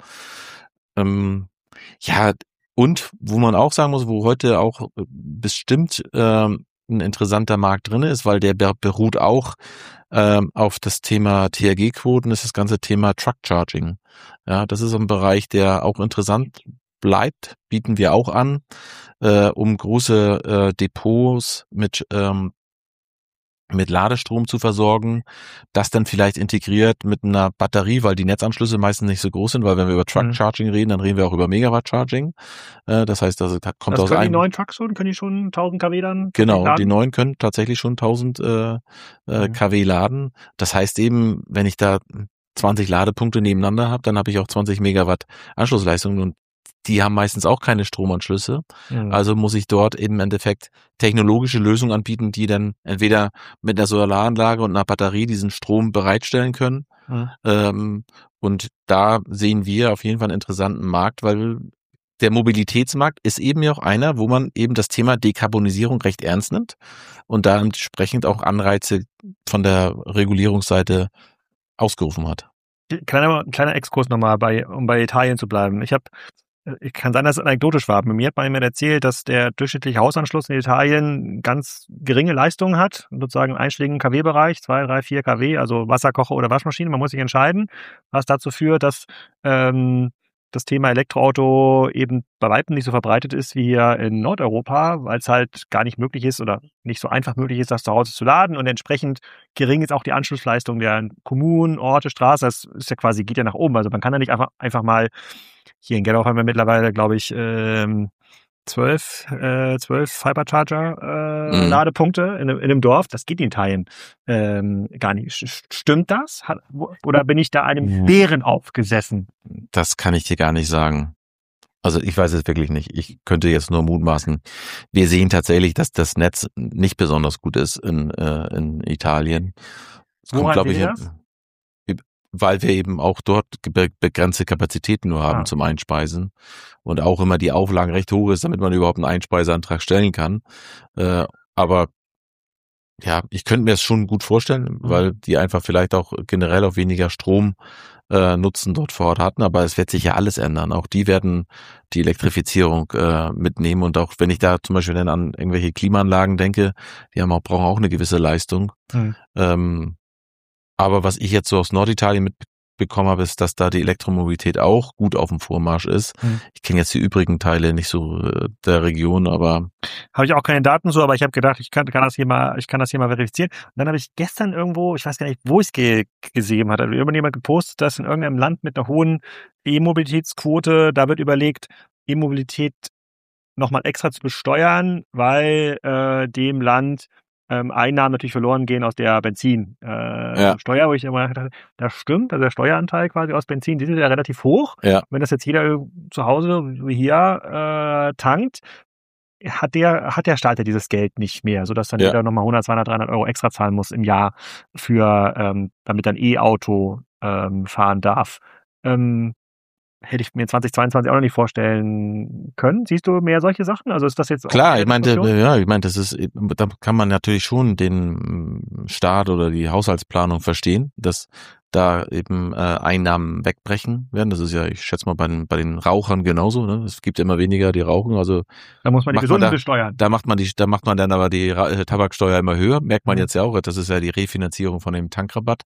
Ja, und wo man auch sagen muss, wo heute auch bestimmt ein interessanter Markt drin ist, weil der beruht auch auf das Thema THG-Quoten, ist das ganze Thema Truck Charging. Ja, das ist ein Bereich, der auch interessant bleibt, bieten wir auch an, um große Depots mit Ladestrom zu versorgen, das dann vielleicht integriert mit einer Batterie, weil die Netzanschlüsse meistens nicht so groß sind, weil wenn wir über Truck Charging reden, dann reden wir auch über Megawatt Charging. Das heißt, das kommt aus einem... Können die neuen Trucks schon? Können die schon 1000 kW dann? Genau, die neuen können tatsächlich schon 1000 kW laden. Das heißt eben, wenn ich da 20 Ladepunkte nebeneinander habe, dann habe ich auch 20 Megawatt Anschlussleistung und die haben meistens auch keine Stromanschlüsse. Also muss ich dort eben im Endeffekt technologische Lösungen anbieten, die dann entweder mit einer Solaranlage und einer Batterie diesen Strom bereitstellen können. Und da sehen wir auf jeden Fall einen interessanten Markt, weil der Mobilitätsmarkt ist eben ja auch einer, wo man eben das Thema Dekarbonisierung recht ernst nimmt und da entsprechend auch Anreize von der Regulierungsseite ausgerufen hat. Kleiner Exkurs nochmal, um bei Italien zu bleiben. Ich kann sein, dass es anekdotisch war. Mir hat mal jemand erzählt, dass der durchschnittliche Hausanschluss in Italien ganz geringe Leistungen hat, sozusagen im einschlägigen kW-Bereich, 2, 3, 4 kW, also Wasserkocher oder Waschmaschine. Man muss sich entscheiden, was dazu führt, dass das Thema Elektroauto eben bei weitem nicht so verbreitet ist wie hier in Nordeuropa, weil es halt gar nicht möglich ist oder nicht so einfach möglich ist, das zu Hause zu laden, und entsprechend gering ist auch die Anschlussleistung der Kommunen, Orte, Straßen. Das ist ja quasi, geht ja nach oben. Also man kann da nicht einfach mal, hier in Gerloff haben wir mittlerweile, glaube ich, 12 Fibercharger Ladepunkte in einem Dorf. Das geht in Italien gar nicht. Stimmt das? Oder bin ich da einem Bären aufgesessen? Das kann ich dir gar nicht sagen. Also ich weiß es wirklich nicht. Ich könnte jetzt nur mutmaßen. Wir sehen tatsächlich, dass das Netz nicht besonders gut ist in Italien. Es kommt, glaube ich, weil wir eben auch dort begrenzte Kapazitäten nur haben zum Einspeisen und auch immer die Auflagen recht hoch ist, damit man überhaupt einen Einspeiseantrag stellen kann. Aber ja, ich könnte mir es schon gut vorstellen, weil die einfach vielleicht auch generell auch weniger Strom Nutzen dort vor Ort hatten, aber es wird sich ja alles ändern. Auch die werden die Elektrifizierung mitnehmen, und auch wenn ich da zum Beispiel dann an irgendwelche Klimaanlagen denke, brauchen auch eine gewisse Leistung. Aber was ich jetzt so aus Norditalien mitbekommen habe, ist, dass da die Elektromobilität auch gut auf dem Vormarsch ist. Ich kenne jetzt die übrigen Teile nicht so der Region, aber habe ich auch keine Daten so, aber ich habe gedacht, ich kann das hier mal verifizieren. Und dann habe ich gestern irgendwo, ich weiß gar nicht, wo ich es gesehen hatte, irgendjemand gepostet, dass in irgendeinem Land mit einer hohen E-Mobilitätsquote, da wird überlegt, E-Mobilität nochmal extra zu besteuern, weil dem Land Einnahmen natürlich verloren gehen aus der Benzinsteuer, wo ich immer gedacht habe, das stimmt, also der Steueranteil quasi aus Benzin, die ist ja relativ hoch. Ja. Wenn das jetzt jeder zu Hause wie hier tankt, hat der Staat ja dieses Geld nicht mehr, sodass dann jeder nochmal 100, 200, 300 Euro extra zahlen muss im Jahr für, damit ein E-Auto fahren darf. Hätte ich mir 2022 auch noch nicht vorstellen können. Siehst du mehr solche Sachen? Also ist das jetzt klar? Ich meinte, das ist, da kann man natürlich schon den Staat oder die Haushaltsplanung verstehen, dass da eben Einnahmen wegbrechen werden. Das ist ja, ich schätze mal, bei den Rauchern genauso. Ne? Es gibt immer weniger, die rauchen. Also da muss man die Gesunden besteuern. Da macht man dann aber die Tabaksteuer immer höher. Merkt man jetzt ja auch. Das ist ja die Refinanzierung von dem Tankrabatt.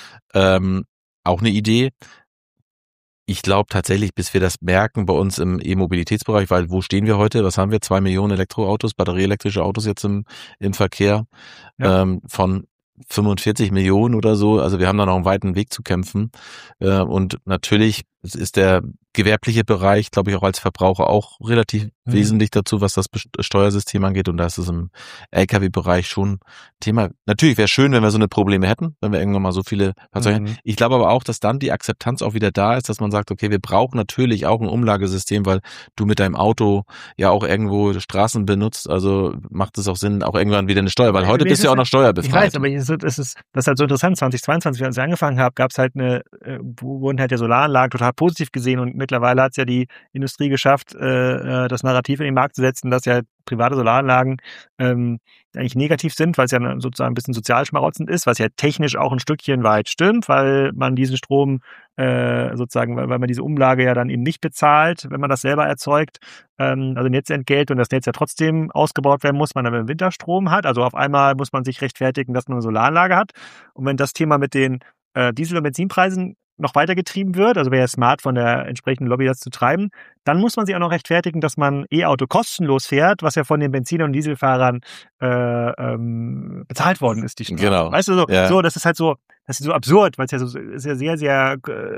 Auch eine Idee. Ich glaube tatsächlich, bis wir das merken bei uns im E-Mobilitätsbereich, weil wo stehen wir heute? Was haben wir? 2 Millionen Elektroautos, batterieelektrische Autos jetzt im Verkehr von 45 Millionen oder so. Also wir haben da noch einen weiten Weg zu kämpfen. Und natürlich ist der gewerbliche Bereich, glaube ich, auch als Verbraucher auch relativ wesentlich dazu, was das Steuersystem angeht. Und da ist es im LKW-Bereich schon Thema. Natürlich wäre es schön, wenn wir so eine Probleme hätten, wenn wir irgendwann mal so viele Fahrzeuge hätten. Ich glaube aber auch, dass dann die Akzeptanz auch wieder da ist, dass man sagt, okay, wir brauchen natürlich auch ein Umlagesystem, weil du mit deinem Auto ja auch irgendwo Straßen benutzt. Also macht es auch Sinn, auch irgendwann wieder eine Steuer, weil heute bist du ja auch noch steuerbefreit. Ich weiß, aber das ist halt so interessant. 2022, als ich angefangen habe, gab es halt wurden halt ja Solaranlagen total positiv gesehen, und mittlerweile hat es ja die Industrie geschafft, das Narrativ in den Markt zu setzen, dass ja private Solaranlagen eigentlich negativ sind, weil es ja sozusagen ein bisschen sozial schmarotzend ist, was ja technisch auch ein Stückchen weit stimmt, weil man diesen Strom sozusagen, weil man diese Umlage ja dann eben nicht bezahlt, wenn man das selber erzeugt, also Netzentgelt, und das Netz ja trotzdem ausgebaut werden muss, man dann Winterstrom hat. Also auf einmal muss man sich rechtfertigen, dass man eine Solaranlage hat. Und wenn das Thema mit den Diesel- und Benzinpreisen noch weitergetrieben wird, also wäre ja smart von der entsprechenden Lobby das zu treiben, dann muss man sich auch noch rechtfertigen, dass man E-Auto kostenlos fährt, was ja von den Benziner- und Dieselfahrern bezahlt worden ist, die Strafe. Genau. Weißt du, so, das ist halt so, das ist so absurd, weil es ja so ist ja sehr, sehr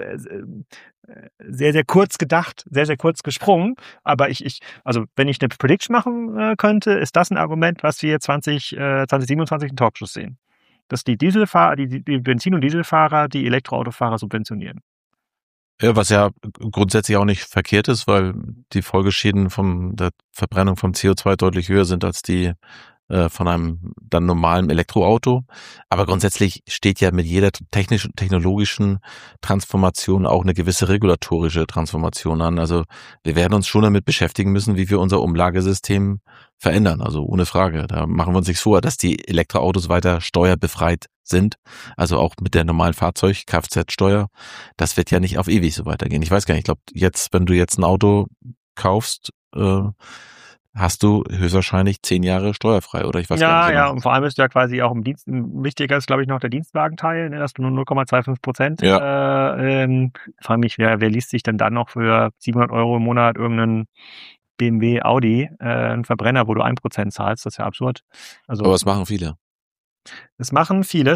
kurz gedacht, sehr, sehr kurz gesprungen. Aber also wenn ich eine Prediction machen könnte, ist das ein Argument, was wir 2027 in Talkshows sehen. Dass die Dieselfahrer, die Benzin- und Dieselfahrer die Elektroautofahrer subventionieren. Ja, was ja grundsätzlich auch nicht verkehrt ist, weil die Folgeschäden von der Verbrennung vom CO2 deutlich höher sind als die von einem dann normalen Elektroauto. Aber grundsätzlich steht ja mit jeder technologischen Transformation auch eine gewisse regulatorische Transformation an. Also wir werden uns schon damit beschäftigen müssen, wie wir unser Umlagesystem verändern. Also ohne Frage. Da machen wir uns nichts vor, dass die Elektroautos weiter steuerbefreit sind, also auch mit der normalen Fahrzeug-Kfz-Steuer, das wird ja nicht auf ewig so weitergehen. Ich weiß gar nicht, ich glaube, wenn du jetzt ein Auto kaufst, hast du höchstwahrscheinlich 10 Jahre steuerfrei, oder? Ich weiß gar nicht genau. Ja, und vor allem ist ja quasi auch im Dienst, wichtiger ist, glaube ich, noch der Dienstwagenteil, ne, dass du nur 0,25%. Frage mich, wer liest sich denn dann noch für 700 € im Monat irgendeinen BMW, Audi, einen Verbrenner, wo du 1% zahlst? Das ist ja absurd. Also, Aber es machen viele. es machen viele.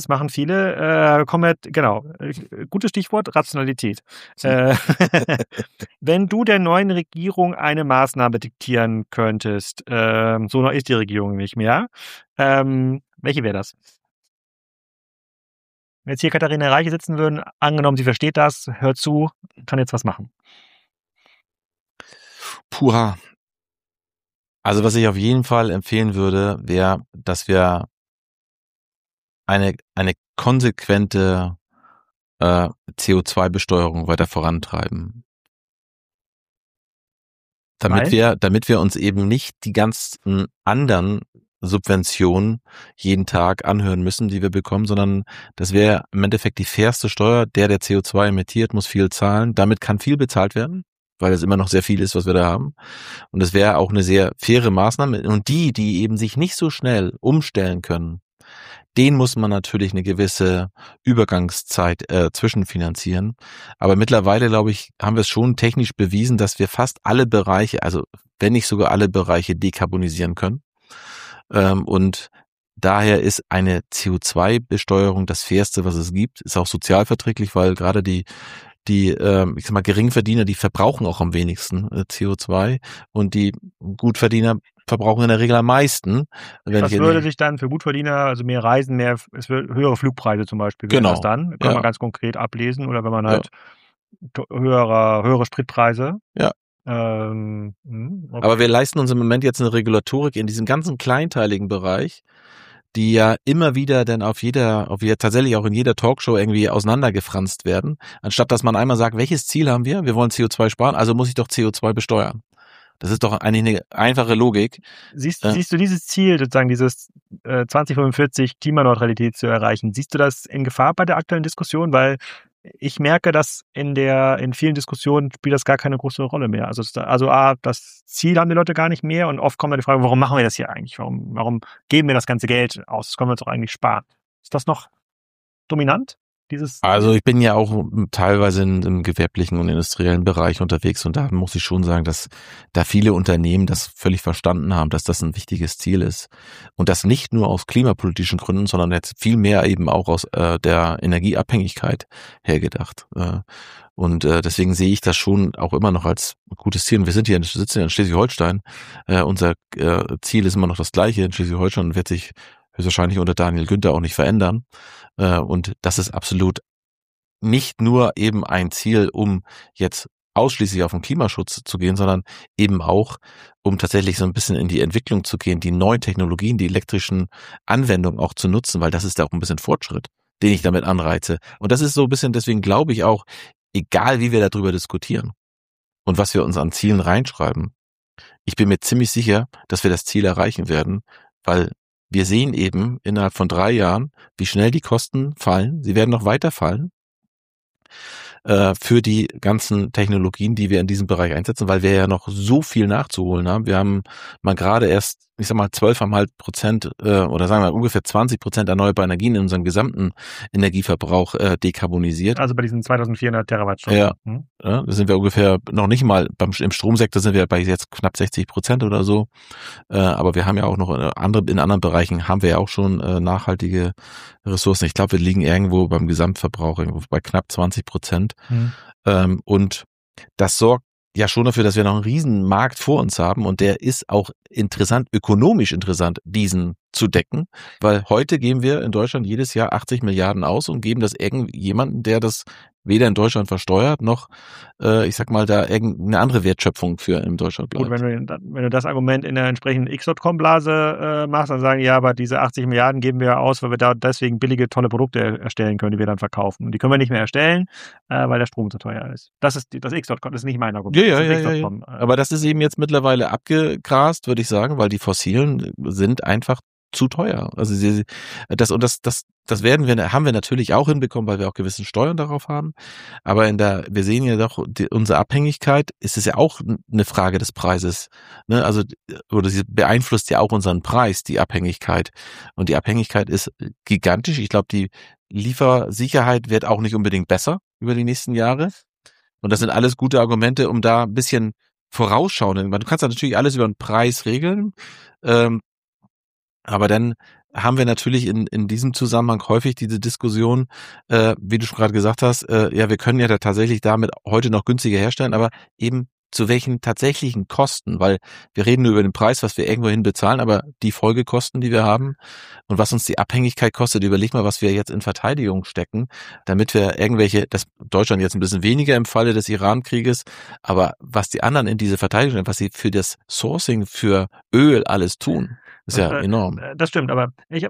Gutes Stichwort, Rationalität. Wenn du der neuen Regierung eine Maßnahme diktieren könntest, so noch ist die Regierung nicht mehr, welche wäre das? Wenn jetzt hier Katharina Reiche sitzen würden, angenommen, sie versteht das, hört zu, kann jetzt was machen. Puha. Also was ich auf jeden Fall empfehlen würde, wäre, dass wir eine konsequente CO2-Besteuerung weiter vorantreiben. Damit wir uns eben nicht die ganzen anderen Subventionen jeden Tag anhören müssen, die wir bekommen, sondern das wäre im Endeffekt die fairste Steuer. Der CO2 emittiert, muss viel zahlen. Damit kann viel bezahlt werden, weil es immer noch sehr viel ist, was wir da haben. Und es wäre auch eine sehr faire Maßnahme. Und die eben sich nicht so schnell umstellen können, denen muss man natürlich eine gewisse Übergangszeit zwischenfinanzieren. Aber mittlerweile, glaube ich, haben wir es schon technisch bewiesen, dass wir fast alle Bereiche, also wenn nicht sogar alle Bereiche, dekarbonisieren können. Und daher ist eine CO2-Besteuerung das fairste, was es gibt. Ist auch sozialverträglich, weil gerade die ich sag mal, Geringverdiener, die verbrauchen auch am wenigsten CO2 und die Gutverdiener verbrauchen in der Regel am meisten. Was würde sich dann für Gutverdiener, also mehr Reisen, es wird höhere Flugpreise zum Beispiel, wäre das dann? Kann man ganz konkret ablesen, oder wenn man halt höhere Spritpreise. Ja. Okay. Aber wir leisten uns im Moment jetzt eine Regulatorik in diesem ganzen kleinteiligen Bereich, die ja immer wieder dann tatsächlich auch in jeder Talkshow irgendwie auseinandergefranst werden, anstatt dass man einmal sagt, welches Ziel haben wir? Wir wollen CO2 sparen, also muss ich doch CO2 besteuern. Das ist doch eigentlich eine einfache Logik. Siehst du dieses Ziel, sozusagen dieses 2045 Klimaneutralität zu erreichen, siehst du das in Gefahr bei der aktuellen Diskussion? Weil ich merke, dass in vielen Diskussionen spielt das gar keine große Rolle mehr. Also das Ziel haben die Leute gar nicht mehr, und oft kommt dann die Frage, warum machen wir das hier eigentlich? Warum geben wir das ganze Geld aus? Das können wir uns doch eigentlich sparen. Ist das noch dominant? Also ich bin ja auch teilweise im gewerblichen und industriellen Bereich unterwegs, und da muss ich schon sagen, dass da viele Unternehmen das völlig verstanden haben, dass das ein wichtiges Ziel ist. Und das nicht nur aus klimapolitischen Gründen, sondern jetzt viel mehr eben auch aus der Energieabhängigkeit hergedacht. Und deswegen sehe ich das schon auch immer noch als gutes Ziel. Und wir sitzen ja in Schleswig-Holstein. Unser Ziel ist immer noch das gleiche in Schleswig-Holstein und wird sich höchstwahrscheinlich unter Daniel Günther auch nicht verändern. Und das ist absolut nicht nur eben ein Ziel, um jetzt ausschließlich auf den Klimaschutz zu gehen, sondern eben auch, um tatsächlich so ein bisschen in die Entwicklung zu gehen, die neuen Technologien, die elektrischen Anwendungen auch zu nutzen, weil das ist auch ein bisschen Fortschritt, den ich damit anreize. Und das ist so ein bisschen, deswegen glaube ich auch, egal wie wir darüber diskutieren und was wir uns an Zielen reinschreiben, ich bin mir ziemlich sicher, dass wir das Ziel erreichen werden, weil wir sehen eben innerhalb von 3 Jahren, wie schnell die Kosten fallen. Sie werden noch weiter fallen für die ganzen Technologien, die wir in diesem Bereich einsetzen, weil wir ja noch so viel nachzuholen haben. Wir haben mal gerade erst, ich sag mal, 12,5% oder sagen wir ungefähr 20% erneuerbare Energien in unserem gesamten Energieverbrauch dekarbonisiert. Also bei diesen 2400 Terawattstunden. Ja, da sind wir ungefähr noch nicht mal, im Stromsektor sind wir bei jetzt knapp 60% oder so. Aber wir haben ja auch noch in anderen Bereichen haben wir ja auch schon nachhaltige Ressourcen. Ich glaube, wir liegen irgendwo beim Gesamtverbrauch irgendwo bei knapp 20%. Und das sorgt ja schon dafür, dass wir noch einen riesen Markt vor uns haben, und der ist auch ökonomisch interessant, diesen zu decken, weil heute geben wir in Deutschland jedes Jahr 80 Milliarden aus und geben das irgendjemanden, der das weder in Deutschland versteuert, noch, ich sag mal, da irgendeine andere Wertschöpfung für in Deutschland bleibt. Gut, wenn du das Argument in der entsprechenden X.com-Blase machst, dann sagen, ja, aber diese 80 Milliarden geben wir aus, weil wir da deswegen billige, tolle Produkte erstellen können, die wir dann verkaufen. Und die können wir nicht mehr erstellen, weil der Strom zu teuer ist. Das ist das X.com, das ist nicht mein Argument. Ja. Aber das ist eben jetzt mittlerweile abgegrast, würde ich sagen, weil die Fossilen sind einfach zu teuer. Also das haben wir natürlich auch hinbekommen, weil wir auch gewissen Steuern darauf haben. Aber wir sehen ja doch, unsere Abhängigkeit ist es ja auch eine Frage des Preises. Ne? Also, oder sie beeinflusst ja auch unseren Preis, die Abhängigkeit. Und die Abhängigkeit ist gigantisch. Ich glaube, die Liefersicherheit wird auch nicht unbedingt besser über die nächsten Jahre. Und das sind alles gute Argumente, um da ein bisschen vorausschauen. Du kannst ja natürlich alles über den Preis regeln. Aber dann haben wir natürlich in diesem Zusammenhang häufig diese Diskussion, wie du schon gerade gesagt hast, ja, wir können ja da tatsächlich damit heute noch günstiger herstellen, aber eben zu welchen tatsächlichen Kosten, weil wir reden nur über den Preis, was wir irgendwohin bezahlen, aber die Folgekosten, die wir haben und was uns die Abhängigkeit kostet, überleg mal, was wir jetzt in Verteidigung stecken, damit wir das Deutschland jetzt ein bisschen weniger im Falle des Iran-Krieges, aber was die anderen in diese Verteidigung, was sie für das Sourcing für Öl alles tun, ist ja enorm. Das stimmt, aber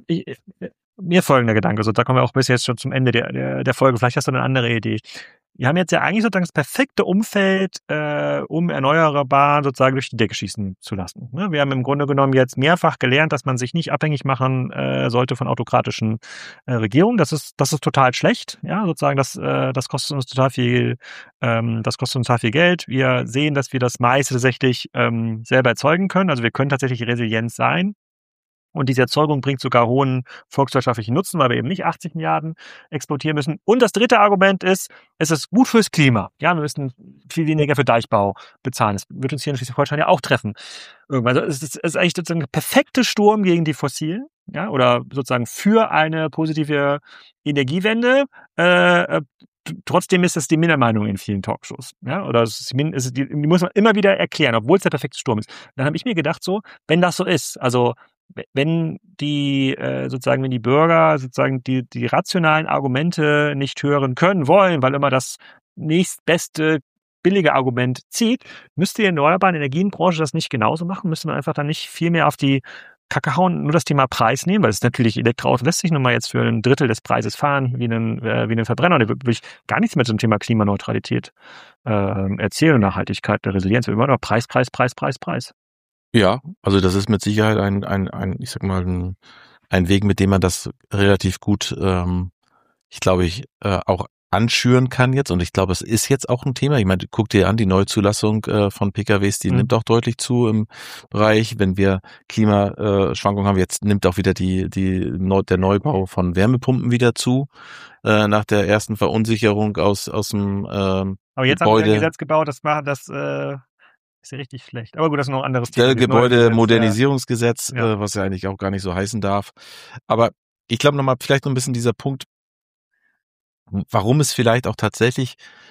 mir folgender Gedanke, so da kommen wir auch bis jetzt schon zum Ende der Folge, vielleicht hast du eine andere Idee. Wir haben jetzt ja eigentlich sozusagen das perfekte Umfeld, um Erneuerbaren sozusagen durch die Decke schießen zu lassen. Ne? Wir haben im Grunde genommen jetzt mehrfach gelernt, dass man sich nicht abhängig machen sollte von autokratischen Regierungen. Das ist total schlecht. Ja, sozusagen das kostet uns total viel. Das kostet uns total viel Geld. Wir sehen, dass wir das meiste tatsächlich selber erzeugen können. Also wir können tatsächlich resilient sein. Und diese Erzeugung bringt sogar hohen volkswirtschaftlichen Nutzen, weil wir eben nicht 80 Milliarden exportieren müssen. Und das dritte Argument ist, es ist gut fürs Klima. Ja, wir müssen viel weniger für Deichbau bezahlen. Das wird uns hier in Schleswig-Holstein ja auch treffen. Irgendwann. Also es ist eigentlich sozusagen der perfekte Sturm gegen die Fossilen, ja, oder sozusagen für eine positive Energiewende. Trotzdem ist das die Mindermeinung in vielen Talkshows. Ja? Oder die muss man immer wieder erklären, obwohl es der perfekte Sturm ist. Dann habe ich mir gedacht, so, wenn das so ist, also wenn die Bürger sozusagen die rationalen Argumente nicht hören können wollen, weil immer das nächstbeste billige Argument zieht, müsste die erneuerbaren Energienbranche das nicht genauso machen? Müsste man einfach dann nicht viel mehr auf die Kacke hauen, nur das Thema Preis nehmen, weil es natürlich Elektroauto lässt sich nun mal jetzt für ein Drittel des Preises fahren wie einen Verbrenner. Und da will ich gar nichts mehr zum Thema Klimaneutralität erzählen und Nachhaltigkeit, der Resilienz. Immer nur Preis. Ja, also das ist mit Sicherheit ich sag mal, ein Weg, mit dem man das relativ gut, auch anschüren kann jetzt. Und ich glaube, es ist jetzt auch ein Thema. Ich meine, guck dir an, die Neuzulassung von PKWs, die nimmt auch deutlich zu im Bereich. Wenn wir Klimaschwankungen haben, jetzt nimmt auch wieder der Neubau von Wärmepumpen wieder zu, nach der ersten Verunsicherung aus dem Aber jetzt Gebäude. haben wir ein Gesetz gebaut, das ist ja richtig schlecht. Aber gut, das ist noch ein anderes Thema. Gebäudemodernisierungsgesetz, was ja eigentlich auch gar nicht so heißen darf. Aber ich glaube nochmal, vielleicht noch ein bisschen dieser Punkt, warum es vielleicht auch tatsächlich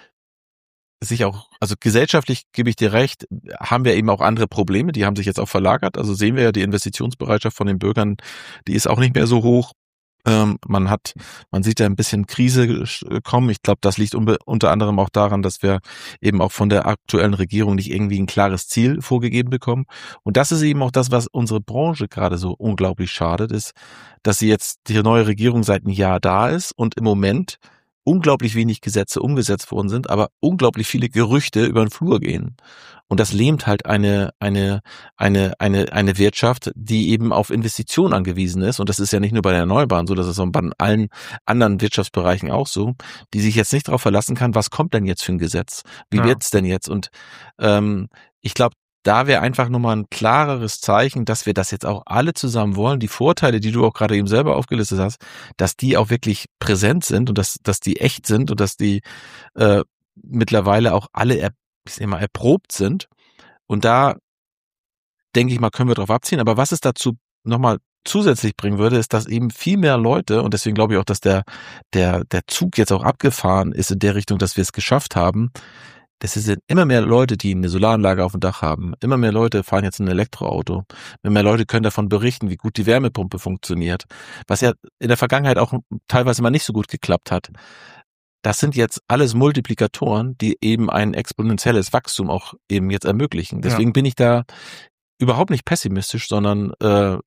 also gesellschaftlich gebe ich dir recht, haben wir eben auch andere Probleme, die haben sich jetzt auch verlagert. Also sehen wir ja, die Investitionsbereitschaft von den Bürgern, die ist auch nicht mehr so hoch. Man sieht da ein bisschen Krise kommen. Ich glaube, das liegt unter anderem auch daran, dass wir eben auch von der aktuellen Regierung nicht irgendwie ein klares Ziel vorgegeben bekommen. Und das ist eben auch das, was unsere Branche gerade so unglaublich schadet, ist, dass die neue Regierung seit einem Jahr da ist und im Moment unglaublich wenig Gesetze umgesetzt worden sind, aber unglaublich viele Gerüchte über den Flur gehen. Und das lähmt halt eine Wirtschaft, die eben auf Investitionen angewiesen ist. Und das ist ja nicht nur bei der Erneuerbaren so, das ist auch bei allen anderen Wirtschaftsbereichen auch so, die sich jetzt nicht darauf verlassen kann, was kommt denn jetzt für ein Gesetz? Wie wird's denn jetzt? Und ich glaube, da wäre einfach nochmal ein klareres Zeichen, dass wir das jetzt auch alle zusammen wollen. Die Vorteile, die du auch gerade eben selber aufgelistet hast, dass die auch wirklich präsent sind und dass die echt sind und dass die mittlerweile auch alle erprobt sind. Und da denke ich mal, können wir drauf abziehen. Aber was es dazu nochmal zusätzlich bringen würde, ist, dass eben viel mehr Leute, und deswegen glaube ich auch, dass der Zug jetzt auch abgefahren ist in der Richtung, dass wir es geschafft haben. Das sind immer mehr Leute, die eine Solaranlage auf dem Dach haben. Immer mehr Leute fahren jetzt ein Elektroauto. Immer mehr Leute können davon berichten, wie gut die Wärmepumpe funktioniert. Was ja in der Vergangenheit auch teilweise mal nicht so gut geklappt hat. Das sind jetzt alles Multiplikatoren, die eben ein exponentielles Wachstum auch eben jetzt ermöglichen. Deswegen bin ich da überhaupt nicht pessimistisch, sondern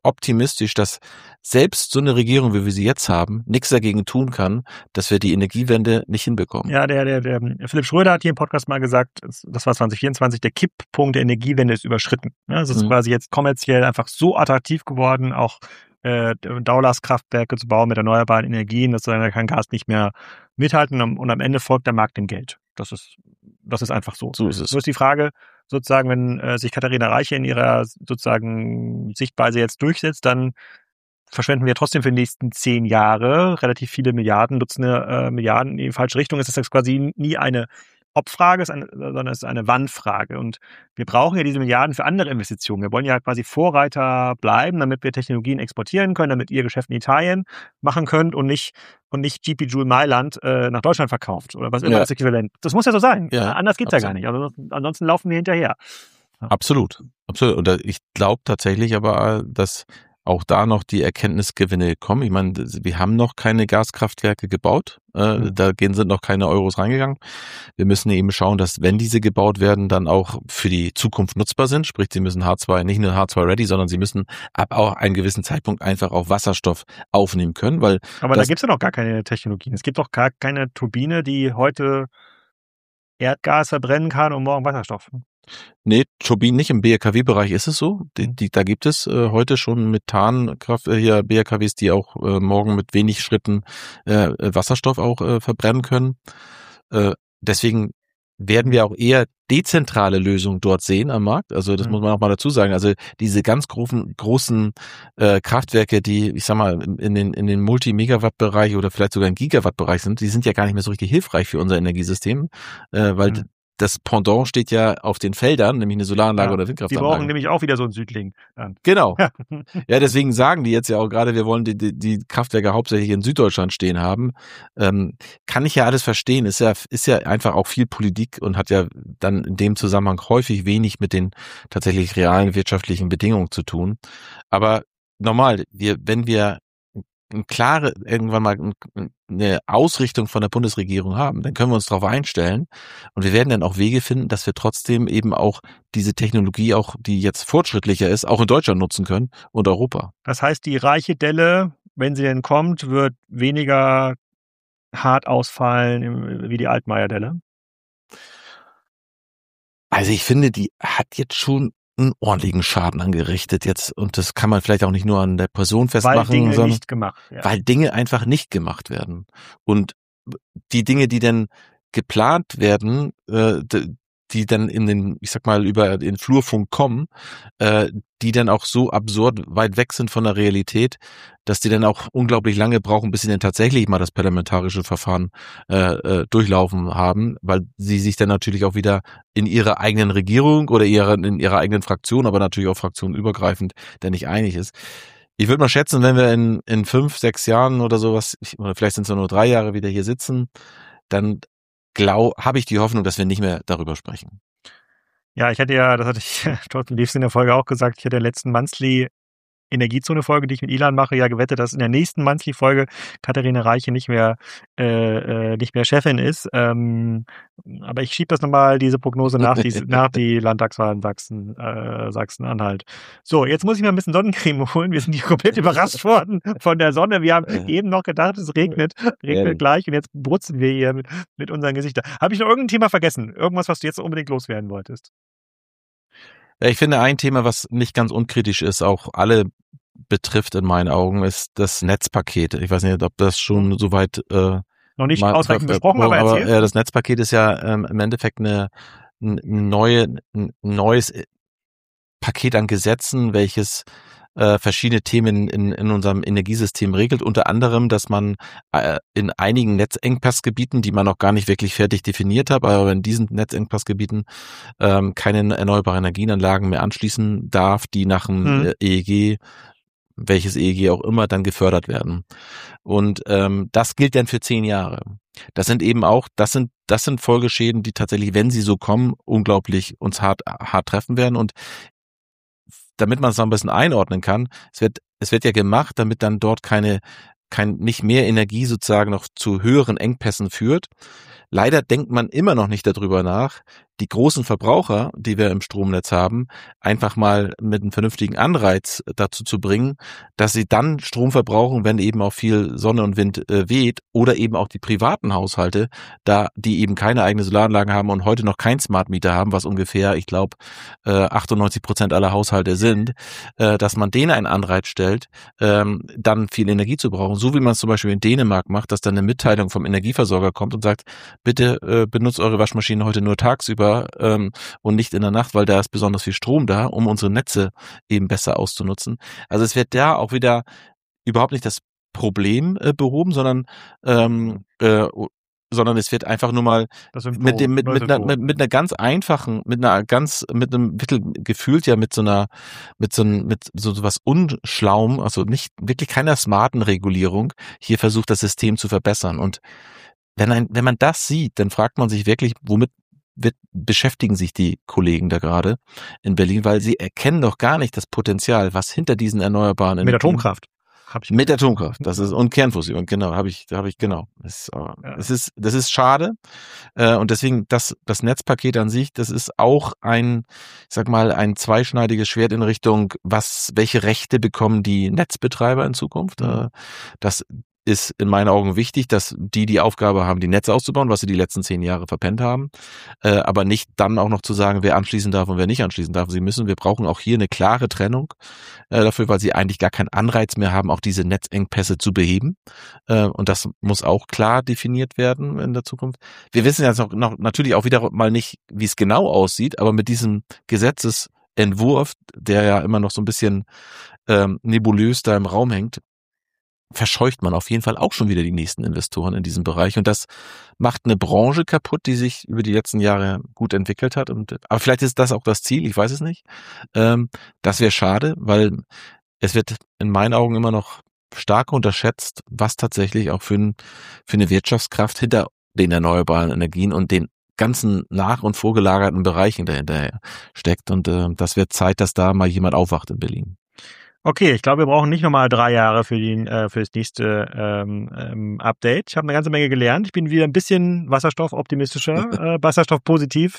optimistisch, dass selbst so eine Regierung, wie wir sie jetzt haben, nichts dagegen tun kann, dass wir die Energiewende nicht hinbekommen. Ja, der Philipp Schröder hat hier im Podcast mal gesagt, das war 2024, der Kipppunkt der Energiewende ist überschritten. Ja, es ist quasi jetzt kommerziell einfach so attraktiv geworden, auch Dauerlastkraftwerke zu bauen mit erneuerbaren Energien, dass da kann Gas nicht mehr mithalten und am Ende folgt der Markt dem Geld. Das ist einfach so. So ist es. So ist die Frage, sozusagen, wenn sich Katharina Reiche in ihrer sozusagen Sichtweise jetzt durchsetzt, dann verschwenden wir trotzdem für die nächsten 10 Jahre relativ viele Milliarden, Dutzende Milliarden in die falsche Richtung. Es ist quasi nie eine Ob-Frage, sondern es ist eine Wann-Frage. Und wir brauchen ja diese Milliarden für andere Investitionen. Wir wollen ja quasi Vorreiter bleiben, damit wir Technologien exportieren können, damit ihr Geschäft in Italien machen könnt und nicht GP Joule Mailand nach Deutschland verkauft oder was immer das Äquivalent. Das muss ja so sein. Ja, anders geht's ja gar nicht. Also, ansonsten laufen wir hinterher. Ja. Absolut. Und ich glaube tatsächlich aber, dass auch da noch die Erkenntnisgewinne kommen. Ich meine, wir haben noch keine Gaskraftwerke gebaut. Sind noch keine Euros reingegangen. Wir müssen eben schauen, dass, wenn diese gebaut werden, dann auch für die Zukunft nutzbar sind. Sprich, sie müssen nicht nur H2-ready, sondern sie müssen ab auch einem gewissen Zeitpunkt einfach auch Wasserstoff aufnehmen können. Aber da gibt es ja noch gar keine Technologien. Es gibt doch gar keine Turbine, die heute Erdgas verbrennen kann und morgen Wasserstoff. Nee, Turbinen nicht. Im BRKW-Bereich ist es so. Da gibt es heute schon BRKWs, die auch morgen mit wenig Schritten Wasserstoff auch verbrennen können. Deswegen werden wir auch eher dezentrale Lösungen dort sehen am Markt. Also das muss man auch mal dazu sagen. Also diese ganz großen Kraftwerke, die, ich sag mal, in den Multi-Megawatt-Bereich oder vielleicht sogar im Gigawatt-Bereich sind, die sind ja gar nicht mehr so richtig hilfreich für unser Energiesystem, weil das Pendant steht ja auf den Feldern, nämlich eine Solaranlage oder Windkraftanlage. Die brauchen nämlich auch wieder so einen Südling. Genau. Ja, deswegen sagen die jetzt ja auch gerade, wir wollen die Kraftwerke hauptsächlich in Süddeutschland stehen haben. Kann ich ja alles verstehen. Ist ja einfach auch viel Politik und hat ja dann in dem Zusammenhang häufig wenig mit den tatsächlich realen wirtschaftlichen Bedingungen zu tun. Aber normal, wenn wir irgendwann mal eine Ausrichtung von der Bundesregierung haben, dann können wir uns darauf einstellen und wir werden dann auch Wege finden, dass wir trotzdem eben auch diese Technologie, auch die jetzt fortschrittlicher ist, auch in Deutschland nutzen können und Europa. Das heißt, die reiche Delle, wenn sie denn kommt, wird weniger hart ausfallen wie die Altmaier-Delle? Also ich finde, die hat jetzt schon einen ordentlichen Schaden angerichtet jetzt, und das kann man vielleicht auch nicht nur an der Person festmachen, sondern weil Dinge einfach nicht gemacht werden. Und die Dinge, die dann geplant werden, die dann über den Flurfunk kommen, die dann auch so absurd weit weg sind von der Realität, dass die dann auch unglaublich lange brauchen, bis sie dann tatsächlich mal das parlamentarische Verfahren durchlaufen haben, weil sie sich dann natürlich auch wieder in ihrer eigenen Regierung oder in ihrer eigenen Fraktion, aber natürlich auch fraktionenübergreifend, dann nicht einig ist. Ich würde mal schätzen, wenn wir in 5, 6 Jahren oder sowas, oder vielleicht sind es nur 3 Jahre, wieder hier sitzen, dann habe ich die Hoffnung, dass wir nicht mehr darüber sprechen. Ja, das hatte ich Thorsten Liefs in der Folge auch gesagt, ich hatte in der letzten Monthly Energiezone-Folge, die ich mit Ilan mache, ja gewettet, dass in der nächsten Monthly-Folge Katharina Reiche nicht mehr Chefin ist. Aber ich schiebe das nochmal, diese Prognose nach die Landtagswahlen Sachsen-Anhalt. So, jetzt muss ich mir ein bisschen Sonnencreme holen. Wir sind hier komplett überrascht worden von der Sonne. Wir haben eben noch gedacht, es regnet gleich, und jetzt brutzen wir hier mit unseren Gesichtern. Habe ich noch irgendein Thema vergessen? Irgendwas, was du jetzt unbedingt loswerden wolltest? Ich finde, ein Thema, was nicht ganz unkritisch ist, auch alle betrifft in meinen Augen, ist das Netzpaket. Ich weiß nicht, ob das schon soweit noch nicht ausreichend besprochen, aber erzähl. Das Netzpaket ist ja im Endeffekt ein neues Paket an Gesetzen, welches verschiedene Themen in unserem Energiesystem regelt, unter anderem, dass man in einigen Netzengpassgebieten, die man noch gar nicht wirklich fertig definiert hat, aber in diesen Netzengpassgebieten keine erneuerbaren Energienanlagen mehr anschließen darf, die nach dem EEG, welches EEG auch immer, dann gefördert werden. Und das gilt dann für 10 Jahre. Das sind Folgeschäden, die tatsächlich, wenn sie so kommen, unglaublich uns hart treffen werden. Und damit man es noch ein bisschen einordnen kann, es wird ja gemacht, damit dann dort nicht mehr Energie sozusagen noch zu höheren Engpässen führt. Leider denkt man immer noch nicht darüber nach, die großen Verbraucher, die wir im Stromnetz haben, einfach mal mit einem vernünftigen Anreiz dazu zu bringen, dass sie dann Strom verbrauchen, wenn eben auch viel Sonne und Wind weht, oder eben auch die privaten Haushalte, da die eben keine eigene Solaranlagen haben und heute noch kein Smart Meter haben, was ungefähr, ich glaube, 98% aller Haushalte sind, dass man denen einen Anreiz stellt, dann viel Energie zu brauchen, so wie man es zum Beispiel in Dänemark macht, dass dann eine Mitteilung vom Energieversorger kommt und sagt, bitte benutzt eure Waschmaschine heute nur tagsüber und nicht in der Nacht, weil da ist besonders viel Strom da, um unsere Netze eben besser auszunutzen. Also es wird da auch wieder überhaupt nicht das Problem behoben, sondern es wird einfach nur mal mit einer ganz einfachen, mit einem gefühlt ja mit so was Unschlauem, also nicht wirklich keiner smarten Regulierung, hier versucht das System zu verbessern. Und wenn man das sieht, dann fragt man sich wirklich, womit beschäftigen sich die Kollegen da gerade in Berlin, weil sie erkennen doch gar nicht das Potenzial, was hinter diesen erneuerbaren Energien. Mit Atomkraft. Mit Atomkraft, das ist, und Kernfusion, genau, habe ich genau. Das ist schade. Und deswegen, das Netzpaket an sich, das ist auch ein zweischneidiges Schwert in Richtung, welche Rechte bekommen die Netzbetreiber in Zukunft. Das ist in meinen Augen wichtig, dass die Aufgabe haben, die Netze auszubauen, was sie die letzten 10 Jahre verpennt haben, aber nicht dann auch noch zu sagen, wer anschließen darf und wer nicht anschließen darf. Wir brauchen auch hier eine klare Trennung dafür, weil sie eigentlich gar keinen Anreiz mehr haben, auch diese Netzengpässe zu beheben. Und das muss auch klar definiert werden in der Zukunft. Wir wissen jetzt noch natürlich auch wieder mal nicht, wie es genau aussieht, aber mit diesem Gesetzesentwurf, der ja immer noch so ein bisschen nebulös da im Raum hängt, verscheucht man auf jeden Fall auch schon wieder die nächsten Investoren in diesem Bereich. Und das macht eine Branche kaputt, die sich über die letzten Jahre gut entwickelt hat. Aber vielleicht ist das auch das Ziel, ich weiß es nicht. Das wäre schade, weil es wird in meinen Augen immer noch stark unterschätzt, was tatsächlich auch für eine Wirtschaftskraft hinter den erneuerbaren Energien und den ganzen nach- und vorgelagerten Bereichen dahinter steckt. Und das wird Zeit, dass da mal jemand aufwacht in Berlin. Okay, ich glaube, wir brauchen nicht nochmal 3 Jahre für das nächste Update. Ich habe eine ganze Menge gelernt. Ich bin wieder ein bisschen wasserstoffoptimistischer, wasserstoffpositiv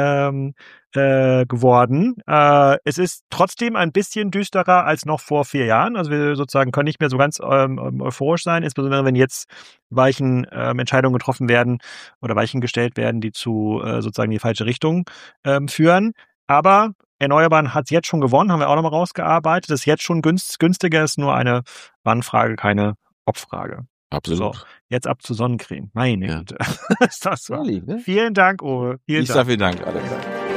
geworden. Es ist trotzdem ein bisschen düsterer als noch vor 4 Jahren. Also wir sozusagen können nicht mehr so ganz euphorisch sein, insbesondere wenn jetzt Weichen Entscheidungen getroffen werden oder Weichen gestellt werden, die zu sozusagen die falsche Richtung führen. Aber Erneuerbaren hat es jetzt schon gewonnen, haben wir auch nochmal rausgearbeitet. Das ist jetzt schon günstiger, ist nur eine Wannfrage, keine Obfrage. Absolut. So, jetzt ab zur Sonnencreme. Meine Güte. Ist das so? Ehrlich, ne? Vielen Dank, Uwe. Vielen Dank, Alex.